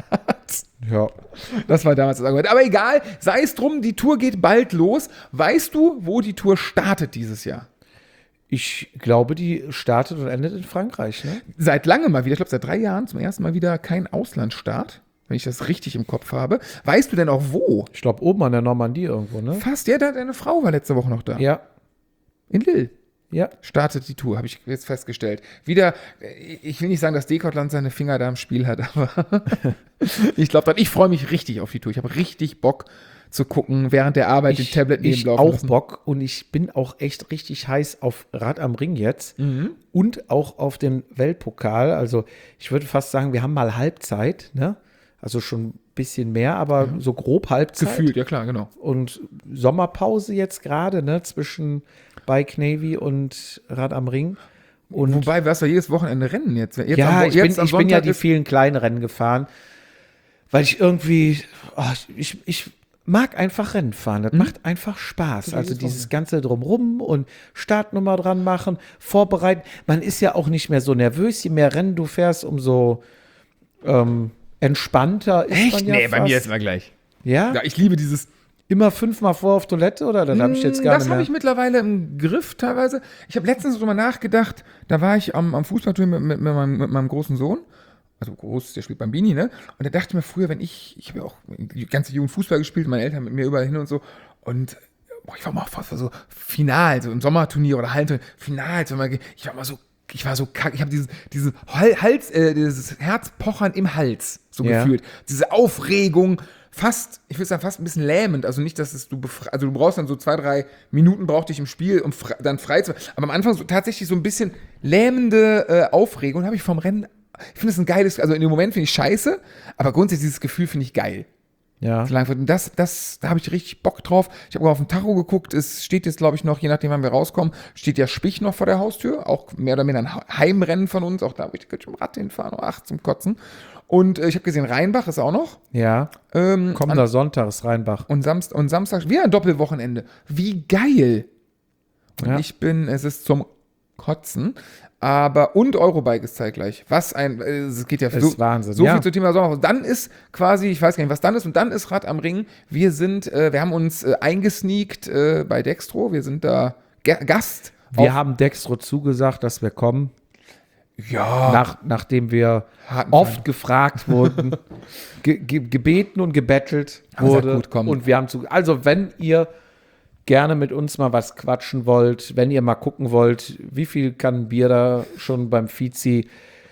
Ja. Das war damals das Argument. Aber egal, sei es drum, die Tour geht bald los. Weißt du, wo die Tour startet dieses Jahr? Ich glaube, die startet und endet in Frankreich, ne? Seit langem mal wieder, ich glaube seit 3 Jahren zum ersten Mal wieder kein Auslandsstart, wenn ich das richtig im Kopf habe. Weißt du denn auch wo? Ich glaube, oben an der Normandie irgendwo, ne? Fast, ja, deine Frau war letzte Woche noch da. Ja. In Lille. Ja. Startet die Tour, habe ich jetzt festgestellt. Wieder, ich will nicht sagen, dass Decathlon seine Finger da im Spiel hat, aber ich freue mich richtig auf die Tour. Ich habe richtig Bock zu gucken, während der Arbeit den Tablet nebenlaufen auch lassen. Bock und ich bin auch echt richtig heiß auf Rad am Ring jetzt und auch auf den Weltpokal. Also ich würde fast sagen, wir haben mal Halbzeit, ne? Also schon ein bisschen mehr, aber so grob Halbzeit. Gefühlt, ja klar, genau. Und Sommerpause jetzt gerade, ne? Zwischen Bike Navy und Rad am Ring. Und Wobei, was wir jedes Wochenende rennen jetzt. ich bin ja die vielen kleinen Rennen gefahren, weil ich irgendwie, ich mag einfach Rennen fahren. Das macht einfach Spaß. Also dieses ganze Drumrum und Startnummer dran machen, vorbereiten. Man ist ja auch nicht mehr so nervös. Je mehr Rennen du fährst, umso entspannter ist man ja Nee, fast. bei mir ist immer gleich. Ja? Ja, ich liebe dieses. Immer 5-mal vor auf Toilette, oder? Dann habe ich jetzt gar Das nicht mehr. habe ich mittlerweile im Griff teilweise. Ich habe letztens drüber nachgedacht, da war ich am Fußballturnier mit meinem großen Sohn. Also groß, der spielt beim Bini, ne? Und da dachte ich mir früher, wenn ich habe ja auch die ganze Jugend Fußball gespielt, meine Eltern mit mir überall hin und so. Und ich war mal fast so Final, so im Sommerturnier oder Hallenturnier, Final, ich war so kacke, ich habe dieses Herzpochern im Hals so gefühlt. Diese Aufregung, fast, ich würde sagen, fast ein bisschen lähmend. Also nicht, dass du brauchst dann so 2-3 Minuten brauchte ich im Spiel, um dann frei zu werden. Aber am Anfang so, tatsächlich so ein bisschen lähmende Aufregung habe ich vom Rennen. Ich finde es ein geiles, also in dem Moment finde ich scheiße, aber grundsätzlich dieses Gefühl finde ich geil. Ja. Da habe ich richtig Bock drauf. Ich habe auf den Tacho geguckt, es steht jetzt, glaube ich, noch, je nachdem, wann wir rauskommen, steht ja Spich noch vor der Haustür, auch mehr oder weniger ein Heimrennen von uns, auch da habe ich im Rad hinfahren, zum Kotzen. Und ich habe gesehen, Rheinbach ist auch noch. Ja. Kommender Sonntag ist Rheinbach. Und Samstag wieder ein Doppelwochenende. Wie geil. Und es ist zum Kotzen. Und Eurobike ist zeitgleich. Es geht ja ist Wahnsinn, so viel zum Thema Sommer. Dann ist quasi, ich weiß gar nicht, was dann ist, und dann ist Rad am Ring. Wir haben uns eingesneakt bei Dextro. Wir sind da Gast. Wir haben Dextro zugesagt, dass wir kommen. Ja. Nachdem wir oft gefragt wurden, gebeten und gebettelt wurde. Gut, komm. Und wir haben also wenn ihr gerne mit uns mal was quatschen wollt, wenn ihr mal gucken wollt, wie viel kann Bier da schon beim Fizi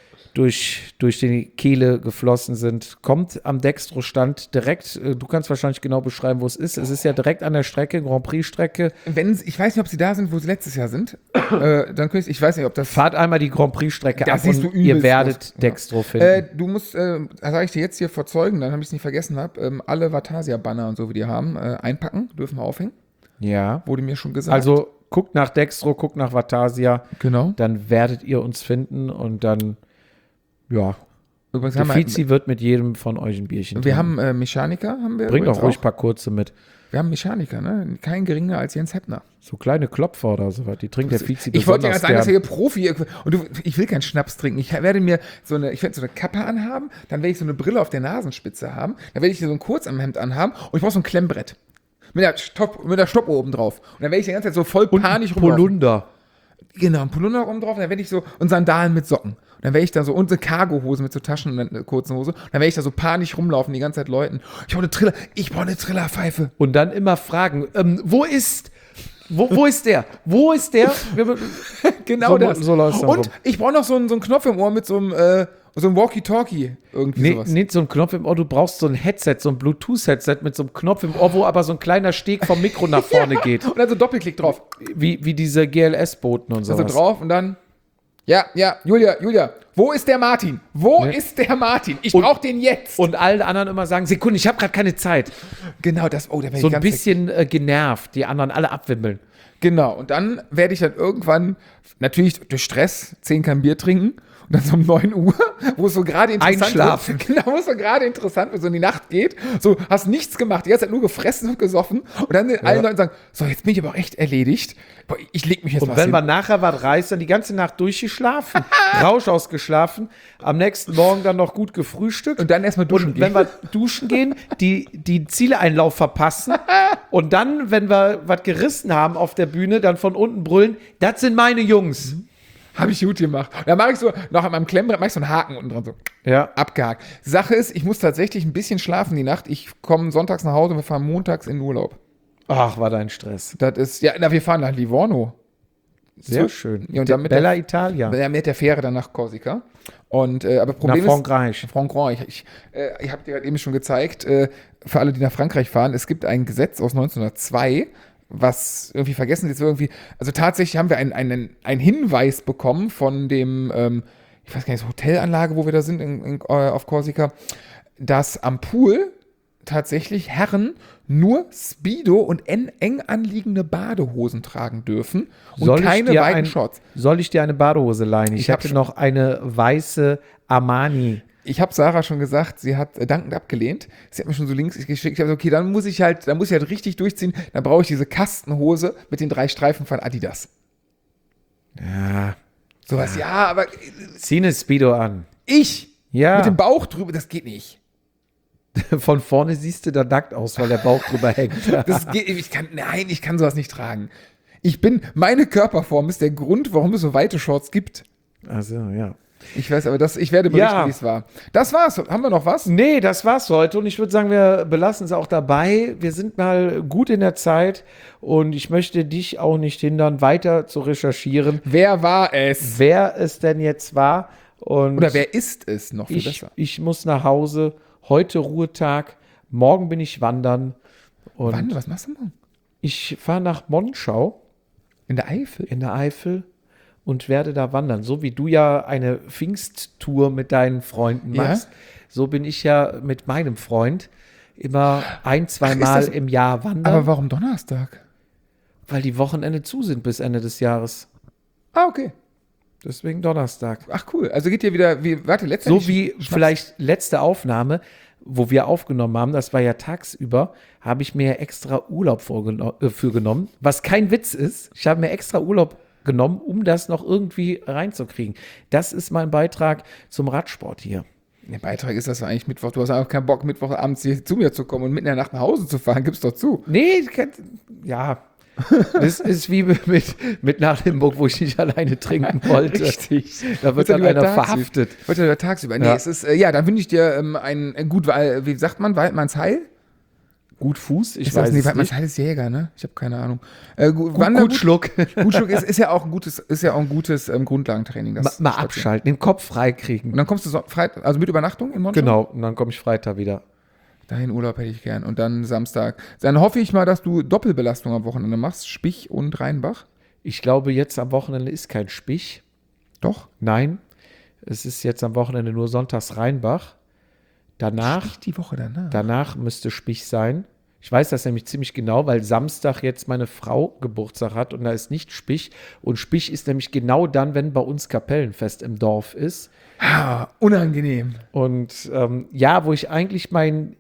durch die Kehle geflossen sind, kommt am Dextro-Stand direkt, du kannst wahrscheinlich genau beschreiben, wo es ist. Es ist ja direkt an der Strecke, Grand Prix-Strecke. Ich weiß nicht, ob sie da sind, wo sie letztes Jahr sind. Ich weiß nicht, ob das... Fahrt einmal die Grand Prix-Strecke ab siehst und du ihr werdet groß. Dextro finden. Du musst, sage ich dir jetzt hier vor Zeugen, dann habe ich es nicht vergessen, alle Vatasia-Banner und so, wie die haben, einpacken, dürfen wir aufhängen. Ja. Wurde mir schon gesagt. Also guckt nach Dextro, guckt nach Vatasia. Genau. Dann werdet ihr uns finden und dann, ja. Übrigens der Fizi wird mit jedem von euch ein Bierchen Wir trinken. haben Mechaniker, Bringt auch ruhig ein paar kurze mit. Wir haben Mechaniker, ne? Kein geringer als Jens Heppner. So kleine Klopfer oder so was. Die trinkt der Fizi Ich wollte ja besonders sagen, dass gern. ihr Profi... ich will keinen Schnaps trinken. Ich werde mir so eine Kappe anhaben, dann werde ich so eine Brille auf der Nasenspitze haben, dann werde ich so ein Kurzarmhemd anhaben und ich brauche so ein Klemmbrett. Mit der Stopp oben drauf. Und dann werde ich die ganze Zeit so voll panisch rumlaufen. Polunder. Genau, ein Polunder oben drauf. Und dann werde ich so, und Sandalen mit Socken. Und dann werde ich da so, und eine Cargohose mit so Taschen und einer kurzen Hose. Und dann werde ich da so panisch rumlaufen, die ganze Zeit Leuten. Ich brauche eine Trillerpfeife. Und dann immer fragen, wo ist der? Wo ist der? Genau so, das. So läuft's dann und rum. ich brauche noch so einen Knopf im Ohr mit so einem Walkie-Talkie. Irgendwie sowas. Nicht so ein Knopf im Ohr, du brauchst so ein Headset, so ein Bluetooth-Headset mit so einem Knopf im Ohr, wo aber so ein kleiner Steg vom Mikro nach vorne geht. Und dann so Doppelklick drauf. Wie diese GLS-Boten und so. Also drauf und dann... Ja, Julia, wo ist der Martin? Ist der Martin? Ich brauche den jetzt. Und alle anderen immer sagen, Sekunde, ich habe gerade keine Zeit. Genau, da werde ich so ein ganz bisschen genervt, die anderen alle abwimmeln. Genau, und dann werde ich dann irgendwann, natürlich durch Stress, 10 Kann Bier trinken Und dann so um 9 Uhr, wo es so gerade interessant Einschlafen. wird. Genau, wo es so gerade interessant wird, so in die Nacht geht. So, hast nichts gemacht, die ganze Zeit nur gefressen und gesoffen. Und dann allen Leuten sagen, so, jetzt bin ich aber auch echt erledigt. Boah, ich leg mich jetzt Und mal wenn hin. man nachher was reißt, dann die ganze Nacht durchgeschlafen, Rausch ausgeschlafen, am nächsten Morgen dann noch gut gefrühstückt. Und dann erstmal duschen Und wenn wir duschen gehen, die Zieleeinlauf verpassen und dann, wenn wir was gerissen haben auf der Bühne, dann von unten brüllen, das sind meine Jungs. Habe ich gut gemacht. Da mache ich so, noch an meinem Klemmbrett, mache ich so einen Haken unten dran, so Ja. abgehakt. Sache ist, ich muss tatsächlich ein bisschen schlafen die Nacht. Ich komme sonntags nach Hause und wir fahren montags in den Urlaub. Ach, war dein Stress. Das ist, ja, na, wir fahren nach Livorno. Sehr So, schön. Ja, und dann mit Bella Italia. mit der Fähre dann nach Korsika. Und, aber Problem Nach Frankreich. ist, Frankreich. Ich habe dir gerade eben schon gezeigt, für alle, die nach Frankreich fahren, es gibt ein Gesetz aus 1902, was irgendwie vergessen ist, irgendwie, also tatsächlich haben wir einen Hinweis bekommen von dem, ich weiß gar nicht, Hotelanlage, wo wir da sind auf Korsika, dass am Pool tatsächlich Herren nur Speedo und eng anliegende Badehosen tragen dürfen und keine weiten Shorts. Soll ich dir eine Badehose leihen? Ich hab hatte schon- noch eine weiße Armani. Ich habe Sarah schon gesagt, sie hat dankend abgelehnt. Sie hat mir schon so Links geschickt. Ich habe gesagt, okay, dann muss ich halt richtig durchziehen. Dann brauche ich diese Kastenhose mit den 3 Streifen von Adidas. Ja. Sowas, ja, aber Zieh eine Speedo an. ich Ja. mit dem Bauch drüber, das geht nicht. Von vorne siehst du da nackt aus, weil der Bauch drüber hängt. Das geht, ich kann sowas nicht tragen. Meine Körperform ist der Grund, warum es so weite Shorts gibt. Also, ja. Ich weiß, aber ich werde berichten, Ja. wie es war. Das war's. Haben wir noch was? Nee, das war's heute und ich würde sagen, wir belassen es auch dabei. Wir sind mal gut in der Zeit und ich möchte dich auch nicht hindern, weiter zu recherchieren, Wer war es? wer es denn jetzt war. Und Oder wer ist es? Noch viel besser. ich muss nach Hause. Heute Ruhetag. Morgen bin ich wandern. Und Wann? Was machst du morgen? ich fahre nach Monschau In der Eifel? in der Eifel und werde da wandern. So wie du ja eine Pfingsttour mit deinen Freunden Ja. machst, so bin ich ja mit meinem Freund immer ein-, zweimal das- im Jahr wandern, Aber warum Donnerstag? weil die Wochenende zu sind bis Ende des Jahres. Ah, okay. Deswegen Donnerstag. Ach, cool. Also geht ihr wieder, letzte So wie vielleicht letzte Aufnahme, wo wir aufgenommen haben, das war ja tagsüber, habe ich mir extra Urlaub für genommen, was kein Witz ist. Ich habe mir extra Urlaub genommen, um das noch irgendwie reinzukriegen. Das ist mein Beitrag zum Radsport hier. Der Beitrag ist, dass wir eigentlich Mittwoch, du hast einfach keinen Bock, Mittwochabends hier zu mir zu kommen und mitten in der Nacht nach Hause zu fahren, gib's doch zu. Nee, ja. Das ist wie mit nach Limburg, wo ich nicht alleine trinken wollte. Richtig. Da wird dann einer verhaftet. Wird ja tagsüber. Nee, Ja. es ist, dann wünsche ich dir ein gut, wie sagt man, Waldmannsheil? Gut Fuß, ich Ist das weiß nee, es nicht. Waldmannsheil ist Jäger, ne? Ich habe keine Ahnung. Gut Schluck. Gutschluck ist ja auch ein gutes Grundlagentraining. Das Mal stimmt. abschalten, den Kopf frei kriegen. Und dann kommst du also mit Übernachtung in Monschau? Genau, und dann komme ich Freitag wieder. Dahin Urlaub hätte ich gern. Und dann Samstag. Dann hoffe ich mal, dass du Doppelbelastung am Wochenende machst. Spich und Rheinbach. Ich glaube, jetzt am Wochenende ist kein Spich. Doch. Nein, es ist jetzt am Wochenende nur sonntags Rheinbach. Danach Die Woche danach. Danach müsste Spich sein. Ich weiß das nämlich ziemlich genau, weil Samstag jetzt meine Frau Geburtstag hat und da ist nicht Spich. Und Spich ist nämlich genau dann, wenn bei uns Kapellenfest im Dorf ist. Unangenehm. Und wo ich eigentlich meinen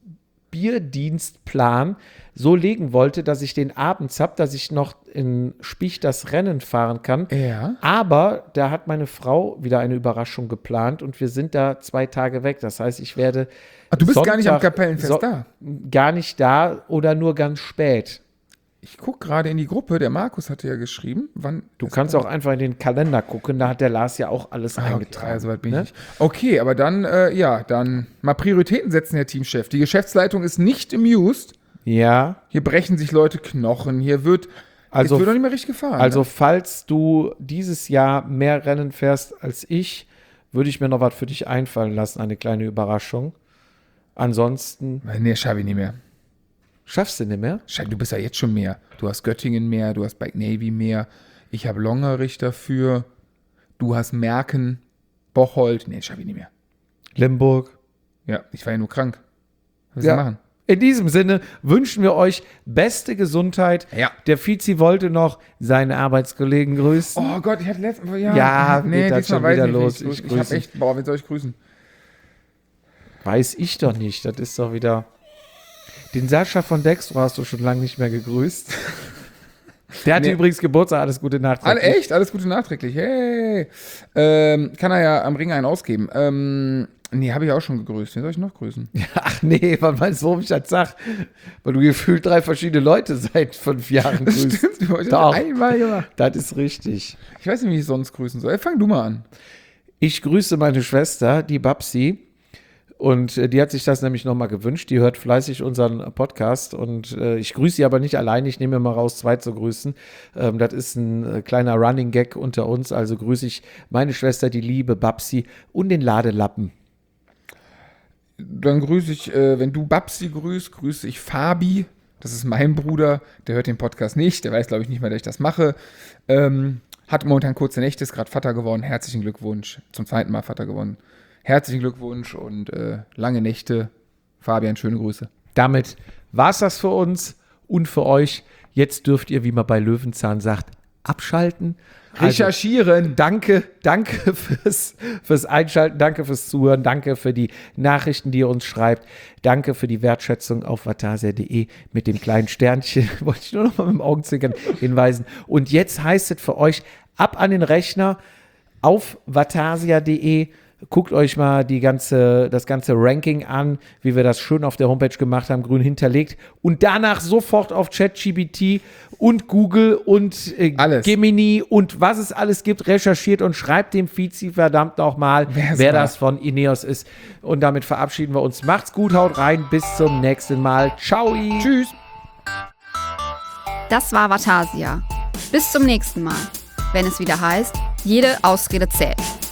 Bierdienstplan so legen wollte, dass ich den abends habe, dass ich noch in Spich das Rennen fahren kann. Ja. Aber da hat meine Frau wieder eine Überraschung geplant und wir sind da 2 Tage weg. Das heißt, ich werde Ach, du bist gar nicht am Sonntag- Kapellenfest da. Gar nicht da oder nur ganz spät. Ich gucke gerade in die Gruppe. Der Markus hatte ja geschrieben. Wann Du kannst auch einfach in den Kalender gucken, da hat der Lars ja auch alles eingetragen. Okay, soweit bin ich ne? nicht. Okay, aber dann, dann mal Prioritäten setzen, Herr Teamchef. Die Geschäftsleitung ist nicht amused. Ja, Hier brechen sich Leute Knochen. Hier wird Also- es wird doch nicht mehr richtig gefahren. also ne? falls du dieses Jahr mehr Rennen fährst als ich, würde ich mir noch was für dich einfallen lassen, eine kleine Überraschung. Ansonsten Nee, schaffe ich nicht mehr. schaffst du nicht mehr. Du bist ja jetzt schon mehr. Du hast Göttingen mehr, du hast Bike Navy mehr. Ich habe Longerich dafür. Du hast Merken, Bocholt. Nee, schaffe ich nicht mehr. Limburg. Ja, ich war ja nur krank. Was Ja. soll ich machen? In diesem Sinne wünschen wir euch beste Gesundheit. Ja. Der Fizi wollte noch seine Arbeitskollegen grüßen. Oh Gott, ich hatte letztens Mal, Ja, geht das diesmal schon weiß wieder ich los. nicht. Ich Ich hab grüße. echt, wen soll ich grüßen? Weiß ich doch nicht. Das ist doch wieder. Den Sascha von Dextro hast du schon lange nicht mehr gegrüßt. Der hatte Nee. übrigens Geburtstag. Alles Gute nachträglich. Echt? Alles Gute nachträglich. Hey. Kann er ja am Ring einen ausgeben. Nee, habe ich auch schon gegrüßt. Wen soll ich noch grüßen? Ach nee, was meinst du, warum ich das sag? Weil du gefühlt 3 verschiedene Leute seit 5 Jahren grüßt. Stimmt, ich habe Doch. einmal gemacht. Das ist richtig. Ich weiß nicht, wie ich sonst grüßen soll. Fang du mal an. Ich grüße meine Schwester, die Babsi. Und die hat sich das nämlich nochmal gewünscht. Die hört fleißig unseren Podcast. Und ich grüße sie aber nicht alleine. Ich nehme mir mal raus, 2 zu grüßen. Das ist ein kleiner Running Gag unter uns. Also grüße ich meine Schwester, die liebe Babsi und den Ladelappen. Dann grüße ich, wenn du Babsi grüßt, grüße ich Fabi. Das ist mein Bruder. Der hört den Podcast nicht. Der weiß, glaube ich, nicht mehr, dass ich das mache. Hat momentan kurze Nächte, ist gerade Vater geworden. Herzlichen Glückwunsch. Zum 2. Mal Vater geworden. Herzlichen Glückwunsch und lange Nächte. Fabian, schöne Grüße. Damit war es das für uns und für euch. Jetzt dürft ihr, wie man bei Löwenzahn sagt, abschalten. Recherchieren. Danke fürs Einschalten, danke fürs Zuhören, danke für die Nachrichten, die ihr uns schreibt, danke für die Wertschätzung auf vatasia.de mit dem kleinen Sternchen, wollte ich nur noch mal mit dem Augenzwinkern hinweisen. Und jetzt heißt es für euch, ab an den Rechner auf vatasia.de. Guckt euch mal das ganze Ranking an, wie wir das schön auf der Homepage gemacht haben, grün hinterlegt. Und danach sofort auf ChatGPT und Google und Alles. Gemini und was es alles gibt, recherchiert und schreibt dem Fizi verdammt nochmal, wer das von Ineos ist. Und damit verabschieden wir uns. Macht's gut, haut rein, bis zum nächsten Mal. Ciao. Tschüss. Das war Vatasia. Bis zum nächsten Mal, wenn es wieder heißt, jede Ausrede zählt.